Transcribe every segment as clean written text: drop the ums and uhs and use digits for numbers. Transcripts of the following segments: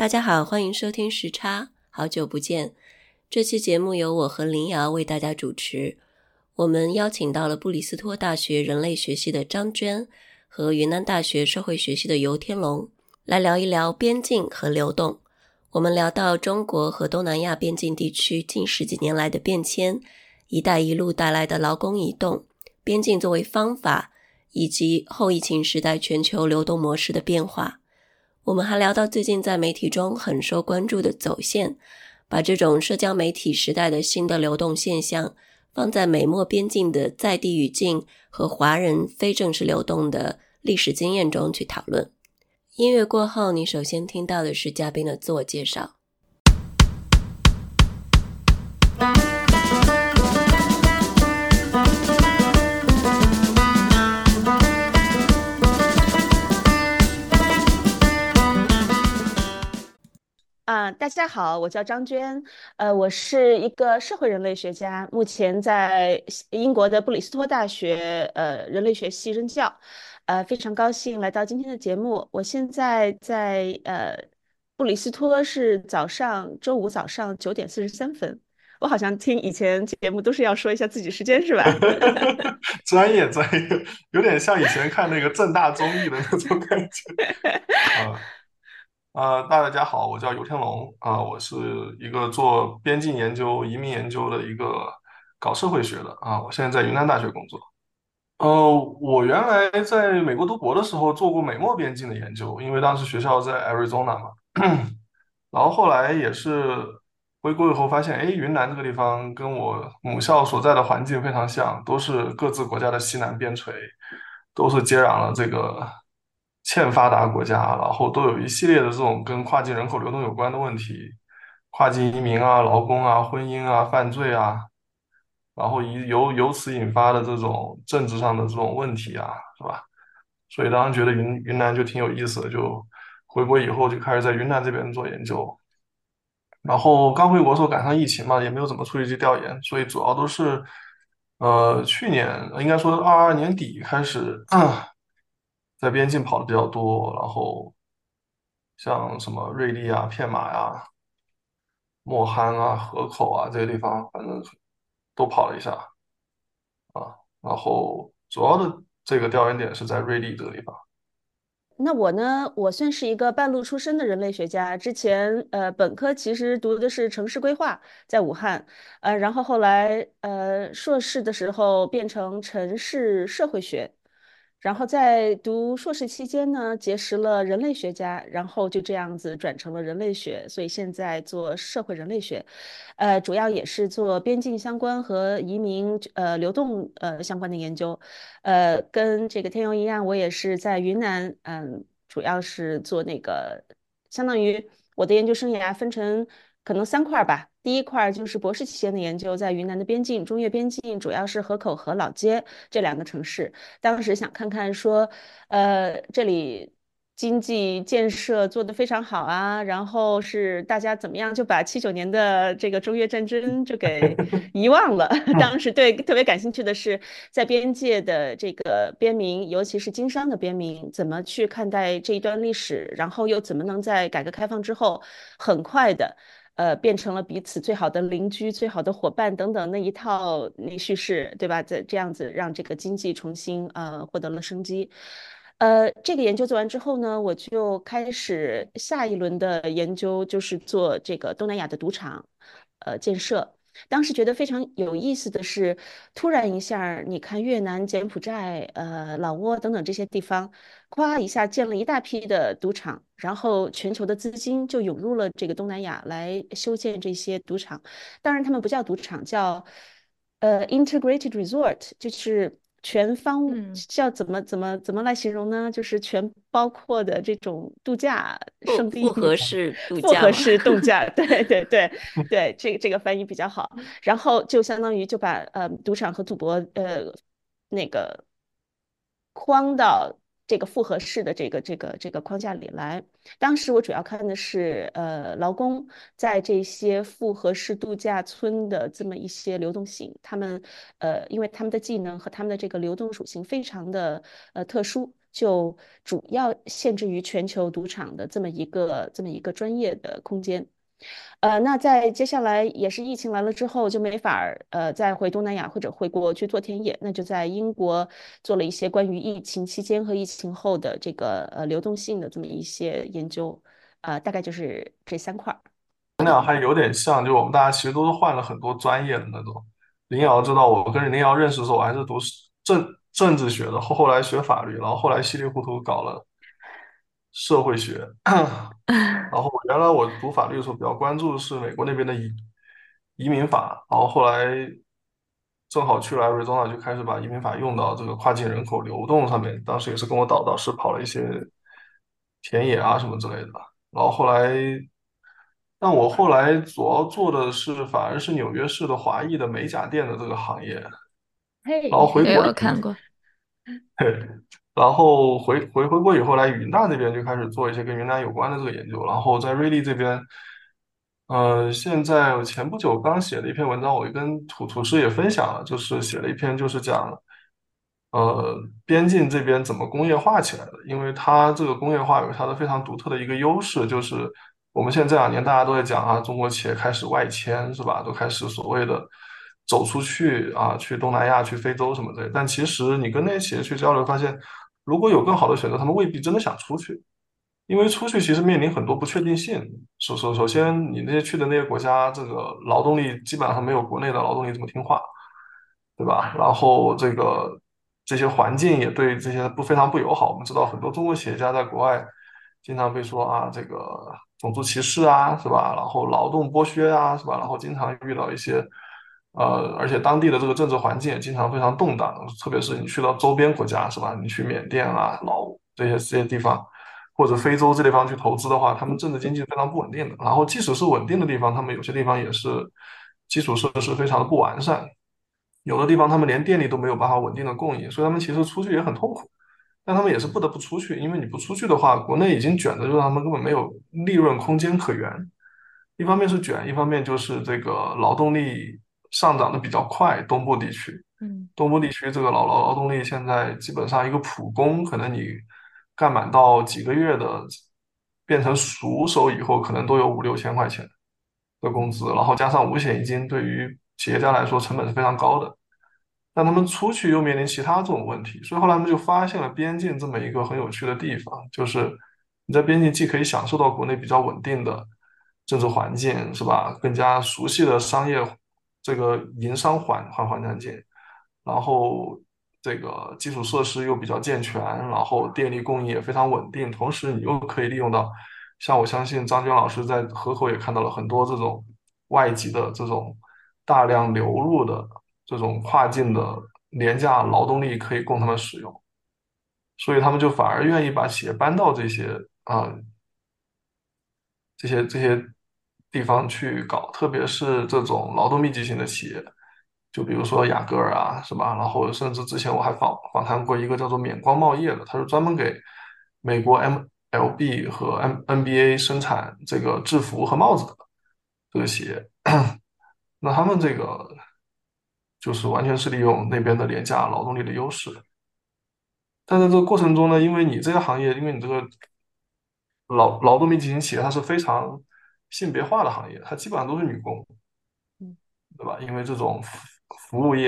大家好，欢迎收听时差，好久不见。这期节目由我和林瑶为大家主持。我们邀请到了布里斯托大学人类学系的张娟和云南大学社会学系的游天龙，来聊一聊边境和流动。我们聊到中国和东南亚边境地区近10几年来的变迁，一带一路带来的劳工移动，边境作为方法，以及后疫情时代全球流动模式的变化。我们还聊到最近在媒体中很受关注的走线，把这种社交媒体时代的新的流动现象放在美墨边境的在地语境和华人非正式流动的历史经验中去讨论。音乐过后，你首先听到的是嘉宾的自我介绍。 大家好，我叫张娟，我是一个社会人类学家，目前在英国的布里斯托大学人类学系任教，非常高兴来到今天的节目。我现在在布里斯托是周五早上9:43，我好像听以前节目都是要说一下自己时间是吧？ 专业专业，有点像以前看那个正大综艺的那种感觉。啊大家好，我叫游天龙我是一个做边境研究、移民研究的一个搞社会学的我现在在云南大学工作。我原来在美国读博的时候做过美墨边境的研究，因为当时学校在 Arizona 嘛，然后后来也是回国以后发现，哎，云南这个地方跟我母校所在的环境非常像，都是各自国家的西南边陲，都是接壤了这个欠发达国家，然后都有一系列的这种跟跨境人口流动有关的问题，跨境移民劳工婚姻犯罪然后由此引发的这种政治上的这种问题是吧？所以当时觉得云南就挺有意思的，就回国以后就开始在云南这边做研究。然后刚回国的时候赶上疫情嘛，也没有怎么出去去调研，所以主要都是去年应该说22年底开始在边境跑的比较多，然后像什么瑞丽片马莫罕河口这些地方，反正都跑了一下。然后主要的这个调研点是在瑞丽这个地方。 那我呢，我算是一个半路出身的人类学家。之前本科其实读的是城市规划，在武汉，然后后来硕士的时候变成城市社会学，然后在读硕士期间呢，结识了人类学家，然后就这样子转成了人类学，所以现在做社会人类学，主要也是做边境相关和移民流动相关的研究。跟这个天佑一样，我也是在云南，主要是做那个，相当于我的研究生涯分成可能3块吧。第一块就是博士期间的研究，在云南的边境，中越边境，主要是河口和老街这2个城市。当时想看看说，这里经济建设做得非常好啊，然后是大家怎么样就把79年的这个中越战争就给遗忘了。当时对特别感兴趣的是，在边界的这个边民，尤其是经商的边民，怎么去看待这一段历史，然后又怎么能在改革开放之后很快的。变成了彼此最好的邻居、最好的伙伴等等那一套那叙事，对吧？这样子让这个经济重新获得了生机。这个研究做完之后呢，我就开始下一轮的研究，就是做这个东南亚的赌场，建设。当时觉得非常有意思的是，突然一下儿你看越南、柬埔寨、老挝等等这些地方，咵一下建了一大批的赌场，然后全球的资金就涌入了这个东南亚来修建这些赌场。当然，他们不叫赌场，叫integrated resort，就是全方嗯， 叫怎么来形容呢？就是全包括的这种度假胜地， 复合式度复合假嘛。 式度假。对对对对，这个翻译比较好。然后就相当于就把赌场和赌博那个框到这个复合式的这个框架里来。当时我主要看的是劳工在这些复合式度假村的这么一些流动性，他们因为他们的技能和他们的这个流动属性非常的特殊。 就主要限制于全球赌场的这么一个专业的空间。那在接下来也是疫情来了之后，就没法儿再回东南亚或者回国去做田野，那就在英国做了一些关于疫情期间和疫情后的这个流动性的这么一些研究，大概就是这3块儿。 咱俩还有点像，就我们大家其实都是换了很多专业的那种。林瑶知道我跟林瑶认识的时候，我还是读政治学的，后来学法律，然后后来稀里糊涂搞了社会学。然后原来我读法律的时候比较关注的是美国那边的移民法，然后后来正好去了 Arizona，就开始把移民法用到这个跨境人口流动上面。当时也是跟我导师跑了一些田野啊什么之类的。然后后来，但我后来主要做的是反而是纽约市的华裔的美甲店的这个行业。然后嘿， 也回国以有看过。 对，然后回国以后来云南这边就开始做一些跟云南有关的这个研究，然后在瑞丽这边，现在我前不久刚写了一篇文章，我跟土师也分享了，就是写了一篇就是讲，边境这边怎么工业化起来的，因为它这个工业化有它的非常独特的一个优势，就是我们现在这2年大家都在讲啊，中国企业开始外迁是吧，都开始所谓的走出去啊，去东南亚、去非洲什么的。但其实你跟那些企业去交流，发现如果有更好的选择，他们未必真的想出去，因为出去其实面临很多不确定性。首先，你那些去的那些国家，这个劳动力基本上没有国内的劳动力这么听话，对吧？然后这些环境也对这些非常不友好。我们知道很多中国企业家在国外经常被说啊，这个种族歧视啊，是吧？然后劳动剥削啊，是吧？然后经常遇到一些而且当地的这个政治环境也经常非常动荡，特别是你去到周边国家，是吧？你去缅甸啊、老这些地方，或者非洲这地方去投资的话，他们政治经济非常不稳定的。然后即使是稳定的地方，他们有些地方也是基础设施非常的不完善。有的地方他们连电力都没有办法稳定的供应，所以他们其实出去也很痛苦，但他们也是不得不出去，因为你不出去的话，国内已经卷的，就让他们根本没有利润空间可言。一方面是卷，一方面就是这个劳动力上涨的比较快，东部地区， 嗯东部地区这个劳动力现在基本上一个普工，可能你干满到几个月的，变成熟手以后，可能都有5、6千块钱的工资，然后加上五险一金，对于企业家来说成本是非常高的。但他们出去又面临其他这种问题，所以后来他们就发现了边境这么一个很有趣的地方，就是你在边境既可以享受到国内比较稳定的政治环境，是吧？更加熟悉的商业这个营商环境，然后这个基础设施又比较健全，然后电力供应也非常稳定，同时你又可以利用到，像我相信张娟老师在河口也看到了很多这种外籍的这种大量流入的这种跨境的廉价劳动力可以供他们使用，所以他们就反而愿意把企业搬到这些地方去搞，特别是这种劳动密集型的企业，就比如说雅戈尔啊，是吧？然后甚至之前我还访谈过一个叫做免光贸业的，它是专门给美国 MLB 和 NBA 生产这个制服和帽子的这个企业。那他们这个就是完全是利用那边的廉价劳动力的优势，但在这个过程中呢，因为你这个行业，因为你这个劳动密集型企业，它是非常性别化的行业，它基本上都是女工， 嗯对吧？因为这种服务业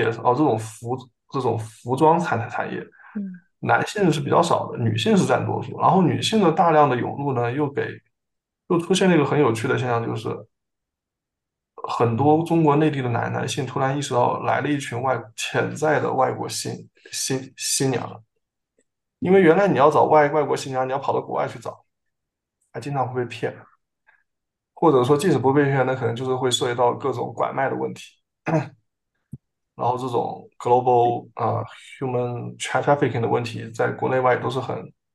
这种服装产业， 嗯男性是比较少的，女性是占多数。然后女性的大量的涌入呢，又出现了一个很有趣的现象，就是很多中国内地的男性突然意识到，来了一群潜在的外国新娘，因为原来你要找外国新娘，你要跑到国外去找，还经常会被骗，或者说即使不被骗，那可能就是会涉及到各种拐卖的问题。然后这种 global human trafficking 的问题，在国内外都是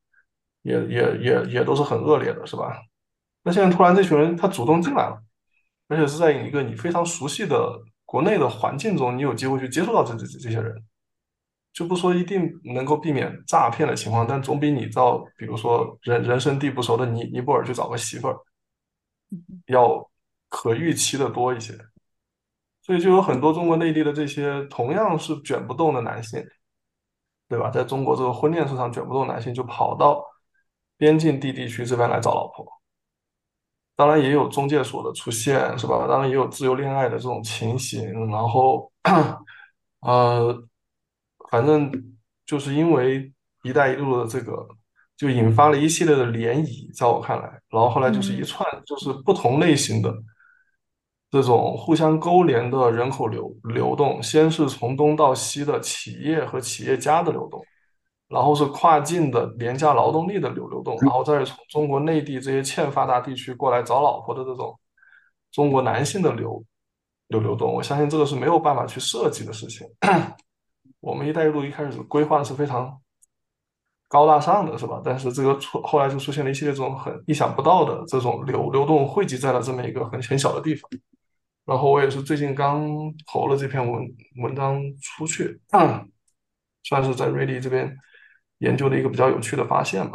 也都是很恶劣的，是吧？那现在突然这群人他主动进来了，而且是在一个你非常熟悉的国内的环境中，你有机会去接触到这些人，就不说一定能够避免诈骗的情况，但总比你到比如说人生地不熟的尼泊尔去找个媳妇儿嗯要可预期的多一些。所以就有很多中国内地的这些同样是卷不动的男性， 对吧？在中国这个婚恋市场卷不动男性，就跑到边境地区这边来找老婆。当然也有中介所的出现，是吧？当然也有自由恋爱的这种情形。然后，呃，反正就是因为“一带一路”的这个，就引发了一系列的涟漪，在我看来，然后后来就是一嗯串就是不同类型的这种互相勾连的人口流动，先是从东到西的企业和企业家的流动。然后是跨境的廉价劳动力的流动，然后再是从中国内地这些欠发达地区过来找老婆的这种中国男性的流动。我相信这个是没有办法去设计的事情。我们“一带一路”一开始规划是非常高大上的，是吧？但是这个后来就出现了一系列这种很意想不到的这种流动汇集在了这么一个很小的地方。然后我也是最近刚投了这篇文章出去，算是在瑞丽这边研究的一个比较有趣的发现吧。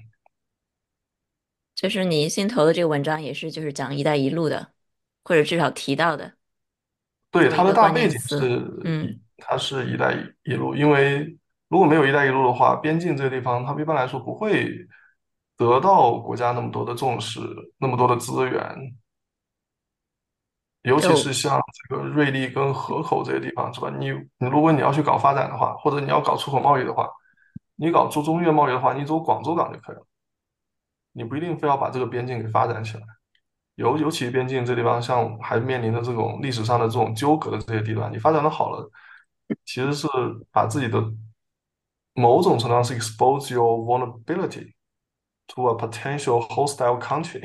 就是你新投的这个文章也是就是讲“一带一路”的，或者至少提到的， 对， 作为它的一个关大背景键词。嗯， 它是“一带一路”，因为如果没有“一带一路”的话，边境这个地方它一般来说不会得到国家那么多的重视，那么多的资源，尤其就是像这个瑞丽跟河口这些地方，是吧？如果你要去搞发展的话，或者你要搞出口贸易的话，你搞中越贸易的话，你走广州港就可以了，你不一定非要把这个边境给发展起来。尤其边境这地方，像还面临着这种历史上的这种纠葛的这些地段，你发展的好了，其实是把自己的某种程度上是 expose your vulnerability to a potential hostile country。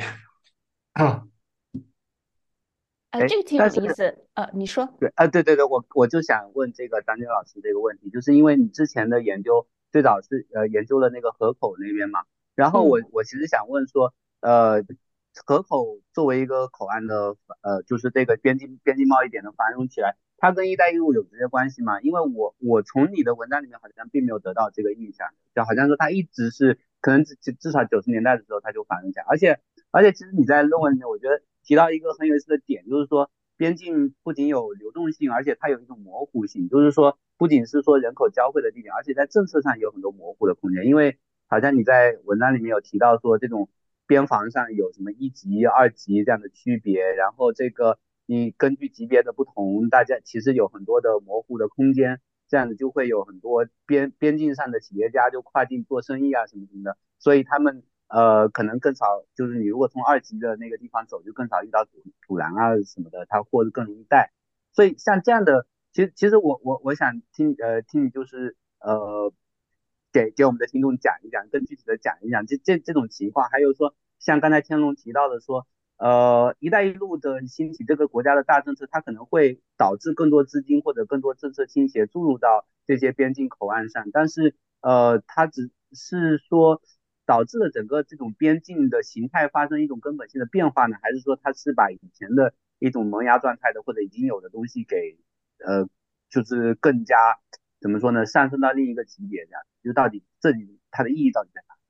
这个挺有但是意思。你说。 对对对对，我就想问这个张军老师这个问题，就是因为你之前的研究最早是研究了那个河口那边嘛，然后我嗯。 我其实想问说，呃，河口作为一个口岸的就是这个边境贸易点的繁荣起来，它跟“一带一路”有直接关系吗？因为我从你的文章里面好像并没有得到这个印象，就好像说它一直是可能至少90年代的时候它就繁荣起来，而且其实你在论文里面我觉得提到一个很有意思的点，就是说边境不仅有流动性，而且它有一种模糊性，就是说不仅是说人口交汇的地点，而且在政策上有很多模糊的空间。因为好像你在文章里面有提到说，这种边防上有什么1级、2级这样的区别，然后这个你根据级别的不同，大家其实有很多的模糊的空间，这样子就会有很多边境上的企业家就跨境做生意啊什么什么的，所以他们可能更少，就是你如果从2级的那个地方走，就更少遇到阻拦啊什么的，它货更容易带。所以像这样的，其实我想听你就是给我们的听众讲一讲，更具体的讲一讲这种情况，还有说像刚才天龙提到的说，“一带一路”的兴起，这个国家的大政策，它可能会导致更多资金或者更多政策倾斜注入到这些边境口岸上，但是它只是说导致了整个这种边境的形态发生一种根本性的变化呢，还是说它是把以前的一种萌芽状态的或者已经有的东西给呃，就是更加怎么说呢，上升到另一个级别这样，就到底这里它的意义到底在哪？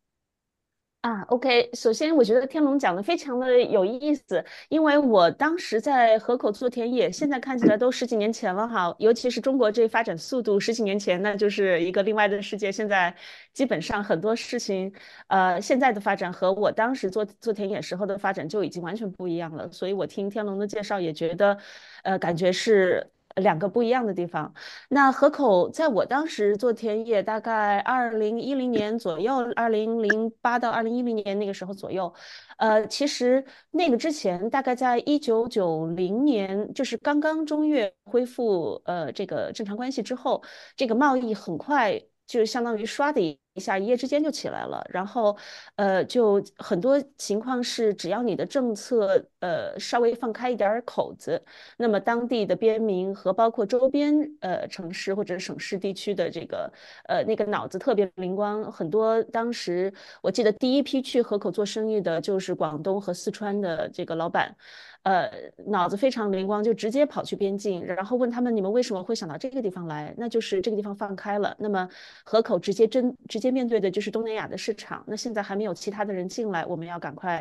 OK，首先我觉得天龙讲的非常的有意思，因为我当时在河口做田野，现在看起来都十几年前了哈，尤其是中国这发展速度，十几年前那就是一个另外的世界，现在基本上很多事情，现在的发展和我当时做田野时候的发展就已经完全不一样了，所以我听天龙的介绍也觉得，感觉是两个不一样的地方。那河口在我当时做田野，大概2010年左右，2008到2010年那个时候左右，其实那个之前，大概在1990年，就是刚刚中越恢复这个正常关系之后，这个贸易很快就相当于刷的一下，一夜之间就起来了。然后，就很多情况是，只要你的政策稍微放开一点口子，那么当地的边民和包括周边城市或者省市地区的这个那个脑子特别灵光，很多当时我记得第一批去河口做生意的就是广东和四川的这个老板。脑子非常灵光，就直接跑去边境，然后问他们你们为什么会想到这个地方来？那就是这个地方放开了，那么河口直接面对的就是东南亚的市场。那现在还没有其他的人进来，我们要赶快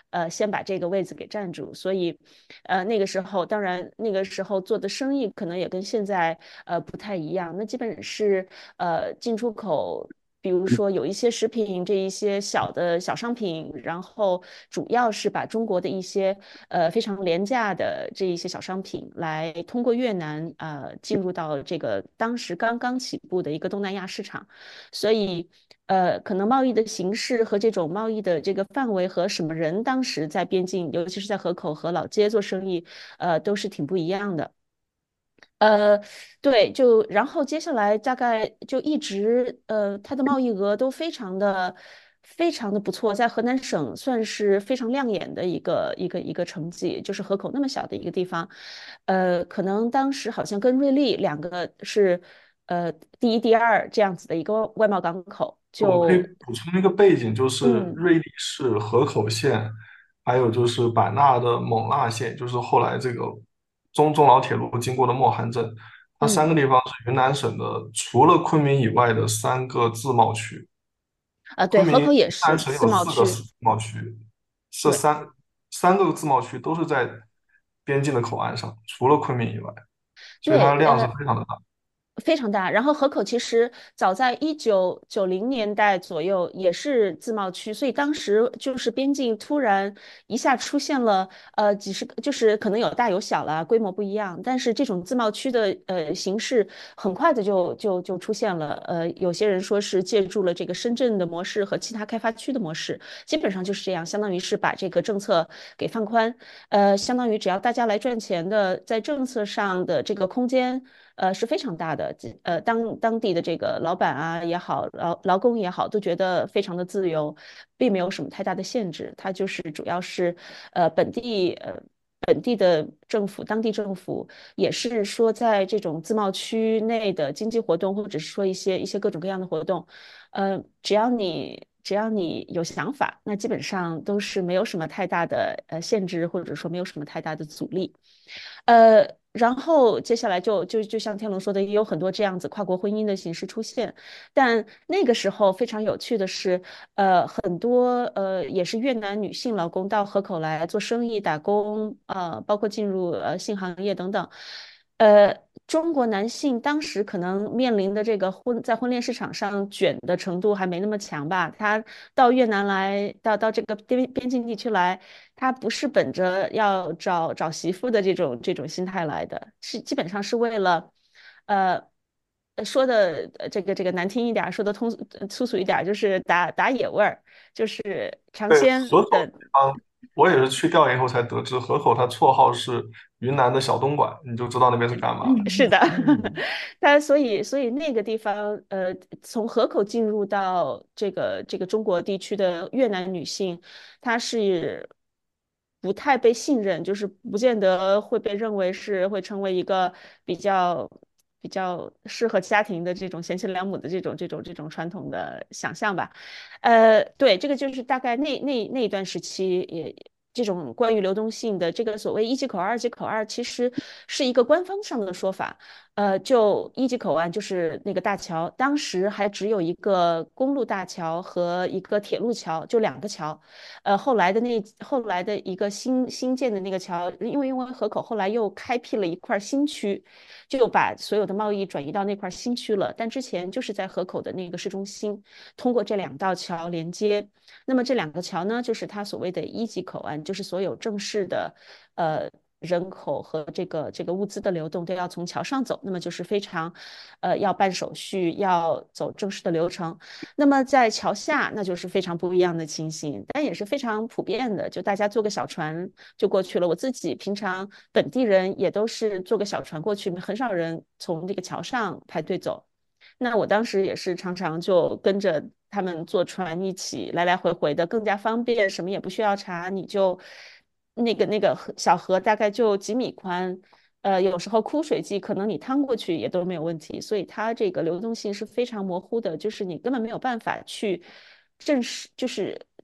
先把这个位子给占住。所以那个时候当然那个时候做的生意可能也跟现在不太一样，那基本是进出口。比如说有一些食品这一些小的小商品，然后主要是把中国的一些非常廉价的这一些小商品来通过越南进入到这个当时刚刚起步的一个东南亚市场，所以可能贸易的形式和这种贸易的这个范围和什么人当时在边境，尤其是在河口和老街做生意，都是挺不一样的。呃，对，然后接下来大概就一直它的贸易额都非常的不错，在河南省算是非常亮眼的一个成绩，就是河口那么小的一个地方，可能当时好像跟瑞丽两个是第一、第二这样子的一个外贸港口， 我可以就补充一个背景，就是嗯瑞丽市河口县，还有就是版纳的勐腊县，就是后来这个中老铁路经过的莫涵镇，它三嗯个地方是云南省的除了昆明以外的3个自贸区。 对， 昆明、 河口也云南是自省有四个贸区， 自贸区，这对。 三个自贸区都是在边境的口岸上，除了昆明以外，所以它的对， 量是非常的大。 非常大。然后河口其实早在1990年代左右也是自贸区，所以当时就是边境突然一下出现了几十个，就是可能有大有小了，规模不一样，但是这种自贸区的形式很快的就出现了。有些人说是借助了这个深圳的模式和其他开发区的模式，基本上就是这样，相当于是把这个政策给放宽。相当于只要大家来赚钱的，在政策上的这个空间，是非常大的。当地的这个老板啊也好，劳工也好，都觉得非常的自由，并没有什么太大的限制。它就是主要是，本地的政府、当地政府也是说，在这种自贸区内的经济活动，或者是说一些各种各样的活动，只要你有想法，那基本上都是没有什么太大的限制，或者说没有什么太大的阻力。然后接下来就像天龙说的，也有很多这样子跨国婚姻的形式出现。但那个时候非常有趣的是，很多也是越南女性劳工到河口来做生意打工，包括进入性行业等等。中国男性当时可能面临的这个在婚恋市场上卷的程度还没那么强吧。他到越南来，到这个边境地区来，他不是本着要找媳妇的这种心态来的，是基本上是为了，呃，说的这个难听一点儿，说的粗俗一点儿，就是打野味儿，就是尝对， 鲜河口的。 地方，我也是去调研以后才得知，河口它绰号是云南的小东莞，你就知道那边是干嘛的。 是的，它所以那个地方，从河口进入到这个中国地区的越南女性，她是不太被信任，就是不见得会被认为是会成为一个比较比较适合家庭的这种贤妻良母的这种传统的想象吧。对，这个就是大概那一段时期也。这种关于流动性的这个所谓一级口、二级口岸，其实是一个官方上的说法。就一级口岸就是那个大桥，当时还只有一个公路大桥和一个铁路桥，就两个桥。后来的一个新建的那个桥，因为河口后来又开辟了一块新区，就把所有的贸易转移到那块新区了。但之前就是在河口的那个市中心，通过这两道桥连接。那么这两个桥呢，就是它所谓的一级口岸，就是所有正式的人口和这个物资的流动都要从桥上走，那么就是非常要办手续，要走正式的流程。那么在桥下，那就是非常不一样的情形，但也是非常普遍的，就大家坐个小船就过去了。我自己平常本地人也都是坐个小船过去，很少人从这个桥上排队走。那我当时也是常常就跟着他们坐船一起来来回回的，更加方便，什么也不需要查，你就那个小河大概就几米宽，有时候枯水季可能你趟过去也都没有问题，所以它这个流动性是非常模糊的，就是你根本没有办法去证实，就是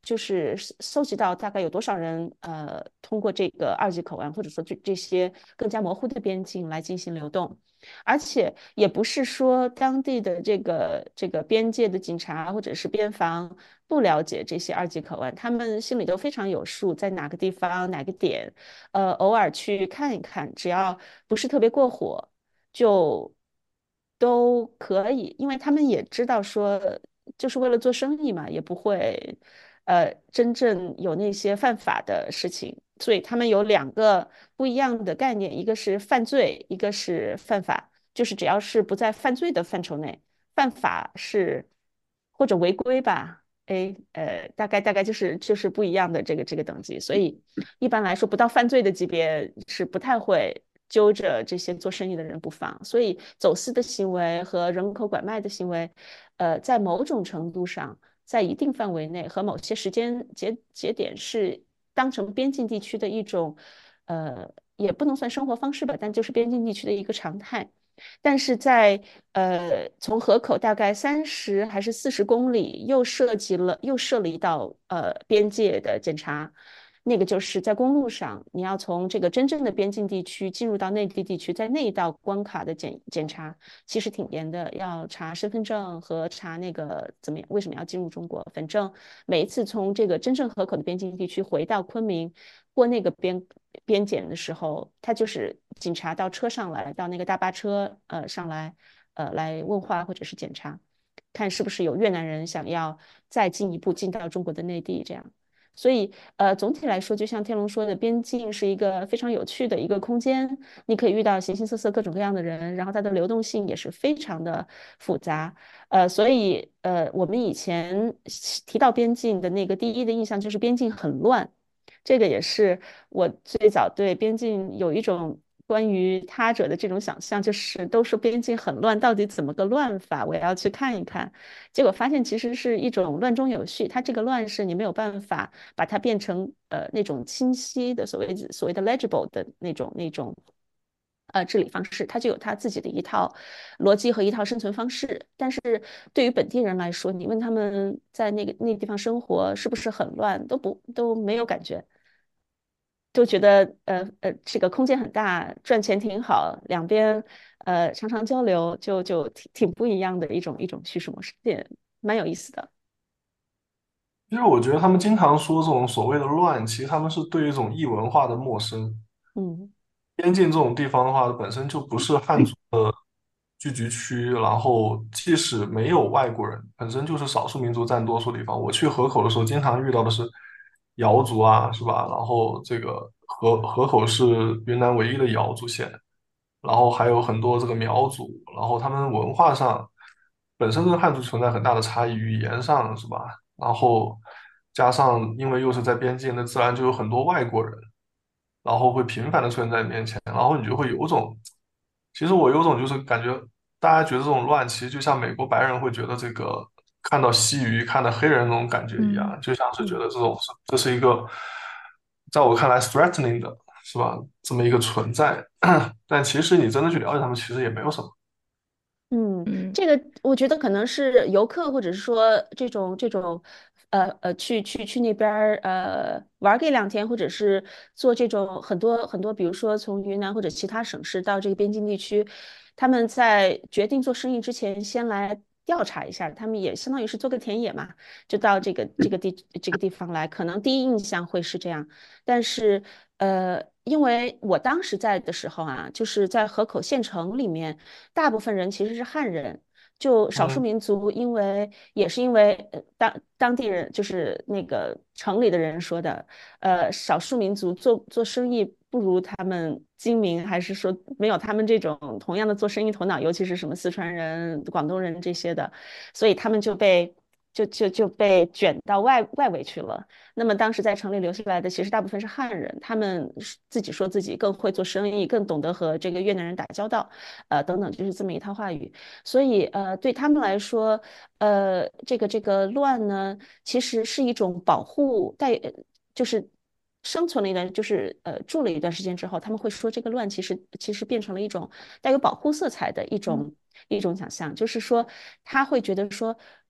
就是搜集到大概有多少人通过这个二级口岸，或者说这些更加模糊的边境来进行流动。而且也不是说当地的这个边界的警察或者是边防不了解这些二级口岸，他们心里都非常有数，在哪个地方哪个点，偶尔去看一看，只要不是特别过火，就都可以，因为他们也知道说，就是为了做生意嘛，也不会真正有那些犯法的事情。所以他们有两个不一样的概念，一个是犯罪，一个是犯法。就是只要是不在犯罪的范畴内，犯法是或者违规吧，大概就是不一样的这个等级。所以一般来说，不到犯罪的级别是不太会揪着这些做生意的人不放。所以走私的行为和人口拐卖的行为，在某种程度上，在一定范围内和某些时间节点是当成边境地区的一种，也不能算生活方式吧，但就是边境地区的一个常态。但是在从河口大概30还是40公里，又设了一道边界的检查，那个就是在公路上，你要从这个真正的边境地区进入到内地地区，在那一道关卡的检查其实挺严的，要查身份证和查那个怎么样，为什么要进入中国。反正每一次从这个真正河口的边境地区回到昆明过那个边检的时候，他就是警察到车上来，到那个大巴车上来来问话或者是检查，看是不是有越南人想要再进一步进到中国的内地这样。所以，总体来说，就像天龙说的，边境是一个非常有趣的一个空间，你可以遇到形形色色、各种各样的人，然后它的流动性也是非常的复杂。所以，我们以前提到边境的那个第一的印象就是边境很乱，这个也是我最早对边境有一种关于他者的这种想象，就是都说边境很乱，到底怎么个乱法？我要去看一看。结果发现其实是一种乱中有序，它这个乱是你没有办法把它变成那种清晰的所谓的 legible 的那种治理方式，它就有它自己的一套逻辑和一套生存方式。但是对于本地人来说，你问他们在那个地方生活是不是很乱，都没有感觉。就觉得这个空间很大，赚钱挺好，两边常常交流，就挺不一样的一种叙事模式，也蛮有意思的。 其实我觉得他们经常说这种所谓的乱，其实他们是对一种异文化的陌生。 嗯边境这种地方的话，本身就不是汉族的聚居区，然后即使没有外国人，本身就是少数民族占多数地方。我去河口的时候，经常遇到的是瑶族啊，是吧？然后这个河口是云南唯一的瑶族县，然后还有很多这个苗族，然后他们文化上本身跟汉族存在很大的差异，语言上是吧？然后加上因为又是在边境，那自然就有很多外国人。然后会频繁的出现在你面前，然后你就会有种，其实我有种就是感觉大家觉得这种乱，其实就像美国白人会觉得这个看到西鱼、看到黑人那种感觉一嗯样，就像是觉嗯。 得这是一个，在我看来 threatening 的，是吧？这么一个存在，但其实你真的去了解他们，其实也没有什么。 嗯， 嗯这个我觉得可能是游客，或者是说这种，去那边儿玩个1、2天，或者是做这种很多很多，比如说从云南或者其他省市到这个边境地区，他们在决定做生意之前，先来调查一下，他们也相当于是做个田野嘛，就到这个地方来，可能第一印象会是这样，但是因为我当时在的时候啊，就是在河口县城里面。大部分人其实是汉人，就少数嗯， 民族，也是因为当地人就是那个城里的人说的，少数民族做生意不如他们精明，还是说没有他们这种同样的做生意头脑，尤其是什么四川人、广东人这些的，所以他们就被卷到外围去了。那么当时在城里留下来的，其实大部分是汉人，他们自己说自己更会做生意，更懂得和这个越南人打交道，等等，就是这么一套话语。所以对他们来说，这个乱呢，其实是一种保护，就是生存了一段，就是住了一段时间之后，他们会说这个乱其实变成了一种带有保护色彩的一种想象，就是说他会觉得说。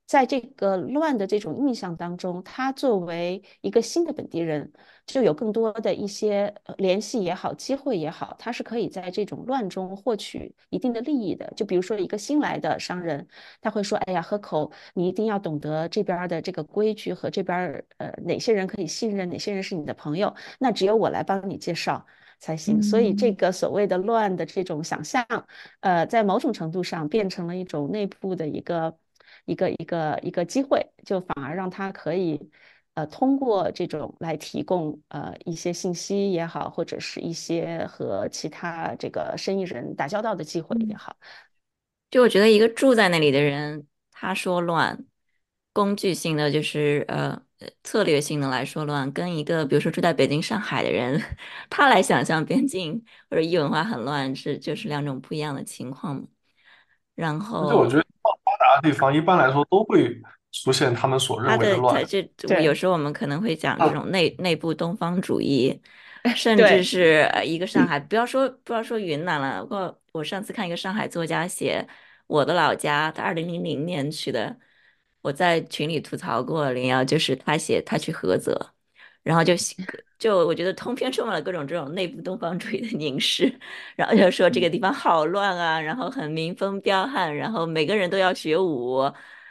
在这个乱的这种印象当中，他作为一个新的本地人，就有更多的一些联系也好，机会也好，他是可以在这种乱中获取一定的利益的。就比如说一个新来的商人，他会说：“哎呀，河口，你一定要懂得这边的这个规矩和这边哪些人可以信任，哪些人是你的朋友，那只有我来帮你介绍。”才行，所以这个所谓的乱的这种想象，在某种程度上变成了一种内部的一个机会，就反而让他可以通过这种来提供一些信息也好，或者是一些和其他这个生意人打交道的机会也好。 就我觉得一个住在那里的人，他说乱，工具性的就是策略性的来说乱，跟一个比如说住在北京、上海的人，他来想象边境或者异文化很乱，就是两种不一样的情况嘛。然后而且我觉得发达的地方一般来说都会出现他们所认为的乱。 他有对时候我们可能会讲这啊， 种内部东方主义，甚至对， 是一个上海，不要说云南了，我上次看一个上海作家写我的老家，他2000年去的，我在群里吐槽过零幺，就是他写他去菏泽，然后就我觉得通篇充满了各种这种内部东方主义的凝视，然后就说这个地方好乱啊，然后很民风彪悍，然后每个人都要学武。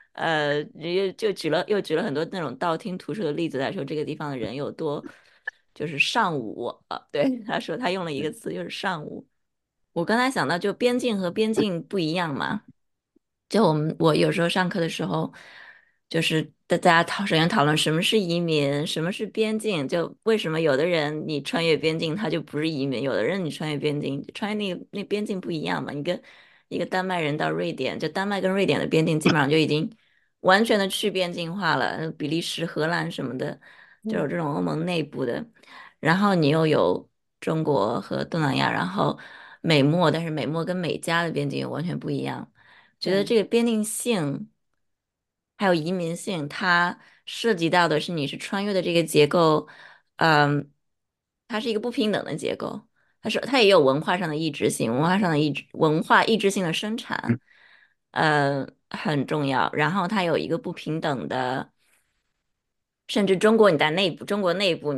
又举了很多那种道听途说的例子来说这个地方的人有多就是尚武啊。对，他说他用了一个词就是尚武。我刚才想到就边境和边境不一样嘛，就我有时候上课的时候，就是大家首先讨论什么是移民，什么是边境，就为什么有的人你穿越边境他就不是移民，有的人你穿越边境穿越那边境不一样嘛。你跟一个丹麦人到瑞典，就丹麦跟瑞典的边境基本上就已经完全的去边境化了，比利时、荷兰什么的，就有嗯， 这种欧盟内部的。然后你又有中国和东南亚，然后美墨，但是美墨跟美加的边境又完全不一样。觉得对， 这个边境性还有移民性，它涉及到的是你是穿越的这个结构，嗯，它是一个不平等的结构，它也有文化上的异质性，文化异质性的生产，很重要。然后它有一个不平等的。甚至中国你在内部，中国内部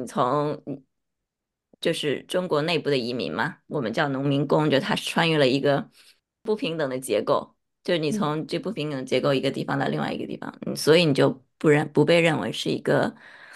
就是中国内部的移民嘛，我们叫农民工，就他是穿越了一个不平等的结构，就是你嗯从这不平等的结构一个地方到另外一个地方，所以你就不被认为是一个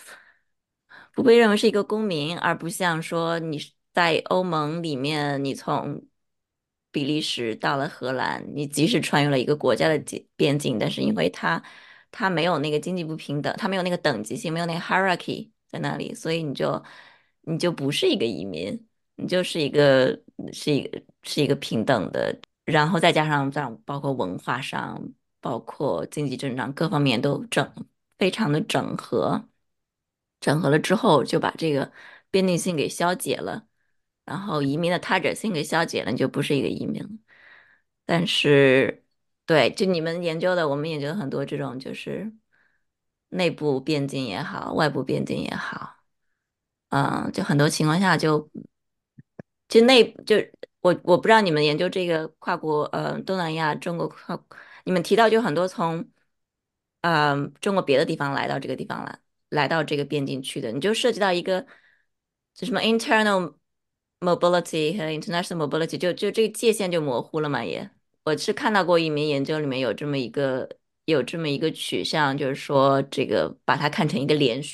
公民，而不像说你是在欧盟里面，你从比利时到了荷兰，你即使穿越了一个国家的边境，但是因为它没有那个经济不平等，它没有那个等级性，没有那个 hierarchy 在那里，所以你就不是一个移民，你就是一个平等的，然后再加上这样包括文化上，包括经济增长各方面都非常的整合。整合了之后，就把这个边境性给消解了，然后移民的他者性给消解了，你就不是一个移民了。但是，对，就你们研究的，我们研究很多这种，就是内部边境也好，外部边境也好，就很多情况下就我不知道你们研究这个跨国东南亚中国你们提到就很多从中国别的地方来到这个地方来到这个边境去的，你就涉及到一个就什么 internal mobility 和 international mobility，就这个界限就模糊了嘛也。我是看到过一名研究里面有这么一个取向，就是说这个把它看成一个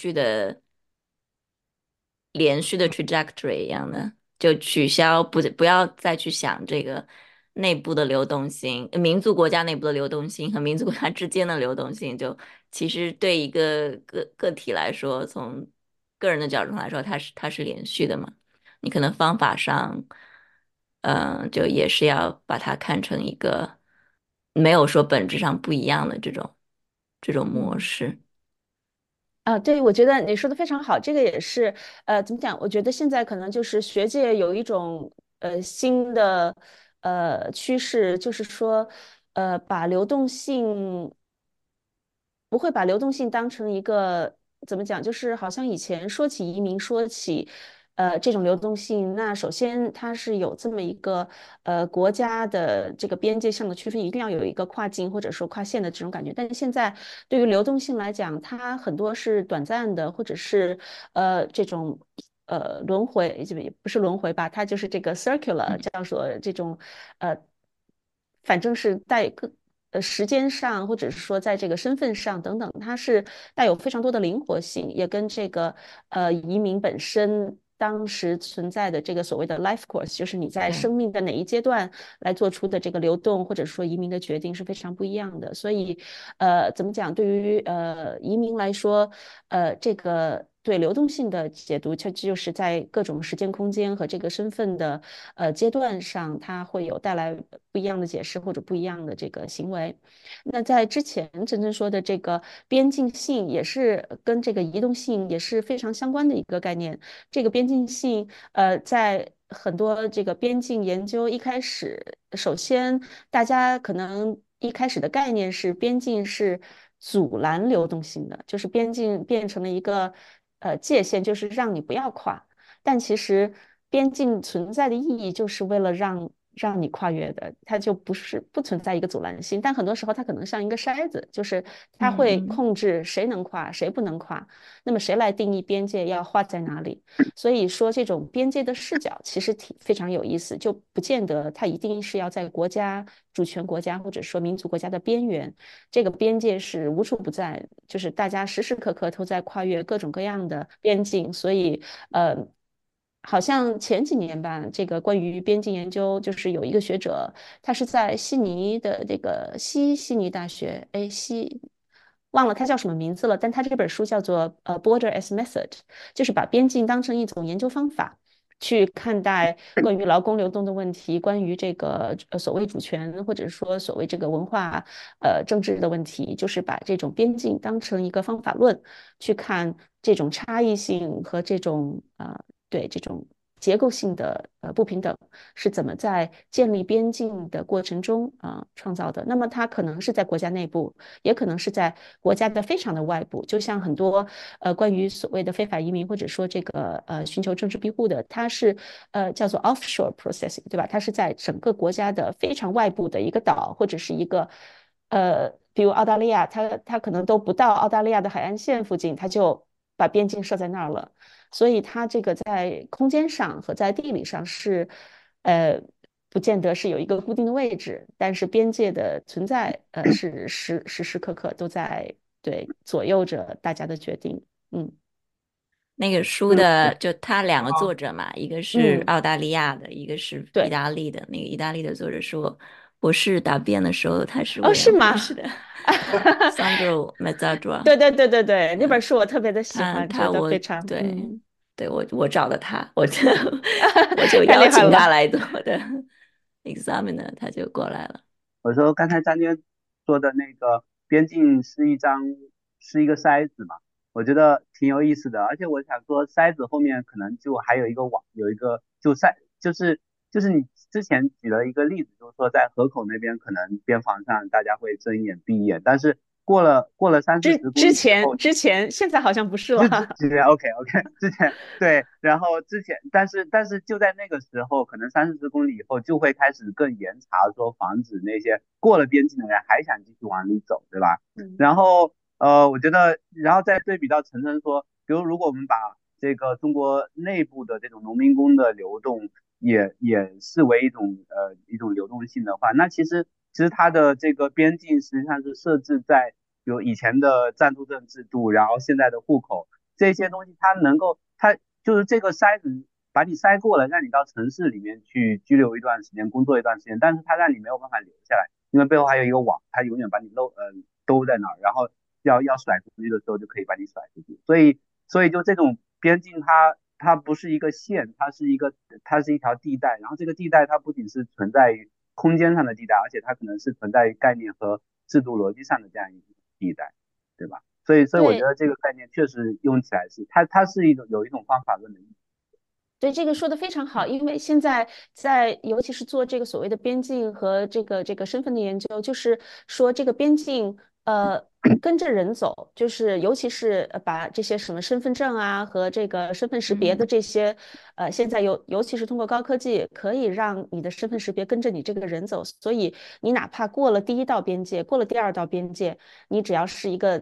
连续的 trajectory 一样的，就取消不要再去想这个内部的流动性，民族国家内部的流动性和民族国家之间的流动性，就其实对一个个体来说，从个人的角度来说，它是连续的嘛。你可能方法上，就也是要把它看成一个没有说本质上不一样的这种模嗯。 式。 对，我觉得你说的非常好，这个也是，怎么讲？我觉得现在可能就是学界有一种新的趋势，就是说，把流动性不会把流动性当成一个怎么讲？就是好像以前说起移民，说起这种流动性，那首先它是有这么一个国家的这个边界上的区分，一定要有一个跨境或者说跨线的这种感觉。但是现在对于流动性来讲，它很多是短暂的，或者是这种轮回，就也不是轮回吧，它就是这个 circular 叫做这种呃，反正是带个。时间上，或者是说在这个身份上等等，它是带有非常多的灵活性，也跟这个移民本身当时存在的这个所谓的 life course，就是你在生命的哪一阶段来做出的这个流动或者说移民的决定是非常不一样的。所以，怎么讲？对于移民来说，这个。对流动性的解读，它就是在各种时间、空间和这个身份的阶段上，它会有带来不一样的解释或者不一样的这个行为。那在之前真正说的这个边境性，也是跟这个移动性也是非常相关的一个概念。这个边境性，在很多这个边境研究一开始，首先大家可能一开始的概念是边境是阻拦流动性的，就是边境变成了一个界限，就是让你不要跨。但其实边境存在的意义就是为了让你跨越的，它就不存在一个阻拦性。但很多时候它可能像一个筛子，就是它会控制谁能跨，谁不能跨。那么谁来定义边界要画在哪里？所以说这种边界的视角其实非常有意思，就不见得它一定是要在国家主权国家或者说民族国家的边缘，这个边界是无处不在，就是大家时时刻刻都在跨越各种各样的边境，所以好像前几年吧，这个关于边境研究，就是有一个学者，他是在悉尼的这个悉尼大学，忘了他叫什么名字了，但他这本书叫做Border as Method，就是把边境当成一种研究方法。去看待关于劳工流动的问题，关于这个所谓主权，或者说所谓这个文化政治的问题，就是把这种边境当成一个方法论去看这种差异性和这种对这种结构性的不平等是怎么在建立边境的过程中创造的。那么它可能是在国家内部，也可能是在国家的非常的外部。就像很多关于所谓的非法移民或者说这个寻求政治庇护的，它是叫做 offshore processing，对吧？它是在整个国家的非常外部的一个岛或者是一个比如澳大利亚，它可能都不到澳大利亚的海岸线附近，它就把边境设在那儿了。所以它这个在空间上和在地理上是，呃，不见得是有一个固定的位置，但是边界的存在，是时时刻刻都在对左右着大家的决定。嗯那个书对的就他两个作者嘛，一个是嗯， 澳大利亚的，一个是意对， 大利的。那个意大利的作者说，博士答辩的时候，他是哦， 威廉博是吗？ 士的 Sandro Mezzadra。 对对对对对，那本嗯， 书我特别的喜欢，觉得我非常对我找的他，我就太厉邀请他害了。 来做我的 examiner，他就过来了。 我说刚才张娟说的那个边境是一个筛子嘛，我觉得挺有意思的。而且我想说，筛子后面可能就还有一个网，有一个就筛就是你之前举了一个例子，就是说在河口那边可能边防上大家会睁一眼闭一眼，但是过了三四十公之里之后， 前之前，现在好像不是了。 之前 OK之前对，然后但是就在那个时候，可能三四十公里以后就会开始更严查，说防止那些过了边境的人还想继续往里走，对吧？ 嗯， 然后我觉得，然后再对比到陈晨说，比如如果我们把这个中国内部的这种农民工的流动也视为一种流动性的话，那其实它的这个边境实际上是设置在比如以前的暂住证制度，然后现在的户口这些东西，它就是这个筛子把你筛过了，让你到城市里面去居留一段时间，工作一段时间，但是它让你没有办法留下来，因为背后还有一个网，它永远把你兜在那儿，然后要甩出去的时候就可以把你甩出去。所以就这种边境它不是一个线，它是一条地带，然后这个地带它不仅是存在于空间上的地带，而且它可能是存在于概念和制度逻辑上的这样一个地带，对吧？所以我觉对， 得这个概念确实用起来它是有一种方法论的意义。 对，这个说的非常好，因为现在在尤其是做这个所谓的边境和这个身份的研究，就是说这个边境呃，跟着人走，就是尤其是把这些什么身份证啊和这个身份识别的嗯这些，现在尤其是通过高科技，可以让你的身份识别跟着你这个人走，所以你哪怕过了第一道边界，过了第二道边界，你只要是一个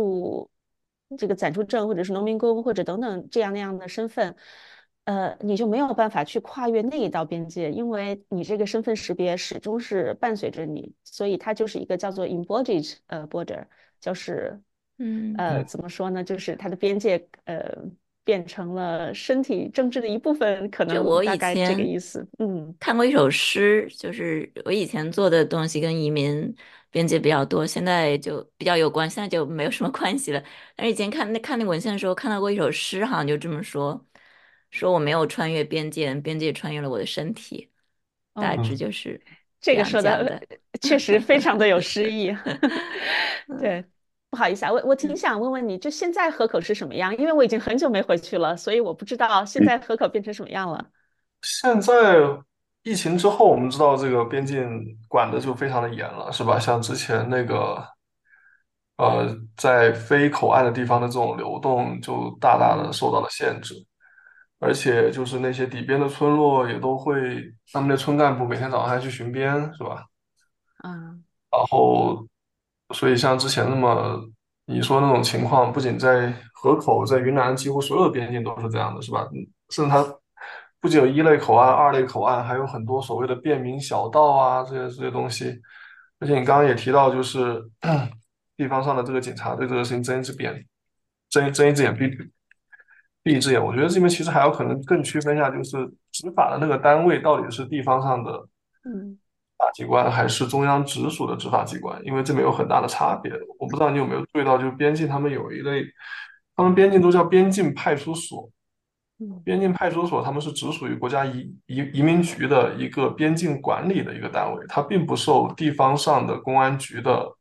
暂住证或者是农民工或者等等这样那样的身份。你就没有办法去跨越那一道边界，因为你这个身份识别始终是伴随着你，所以它就是一个叫做 embodied border，就是嗯。 嗯， 怎么说呢，就是它的边界变成了身体政治的一部分，可能就我以大概这个前意思。嗯看过一首诗，就是我以前做的东西跟移民边界比较多，现在就比较有关，现在就没有什么关系了。但是以前看那个文献的时候，看到过一首诗，好像就这么说，说我没有穿越边界，边界穿越了我的身体，大嗯， 致嗯， 就是这这样个说的讲的。 确实非常的有诗意。 嗯对，不好意思啊，我挺嗯。 想问问你，就现在河口是什么样？因为我已经很久没回去了，所以我不知道现在河口变成什么样了。 现在疫情之后，我们知道这个边境管的就非常的严了，是吧？像之前那个在非口岸的地方的这种流动，就大大的受到了限制。而且就是那些底边的村落也都会，他们的村干部每天早上还去巡边，是吧？ 嗯然后，所以像之前那么你说那种情况，不仅在河口，在云南几乎所有的边境都是这样的，是吧？甚至它不仅有一类口岸、二类口岸，还有很多所谓的便民小道啊，这些东西。而且你刚刚也提到，就是地方上的这个警察对这个事情睁一只眼闭一只眼。我觉得这边其实还有可能更区分一下，就是执法的那个单位到底是地方上的嗯。 法机关还是中央直属的执法机关，因为这边有很大的差别。我不知道你有没有注意到，就是边境他们有一类，他们边境都叫边境派出所。 嗯边境派出所他们是直属于国家移民局的一个边境管理的一个单位，它并不受地方上的公安局的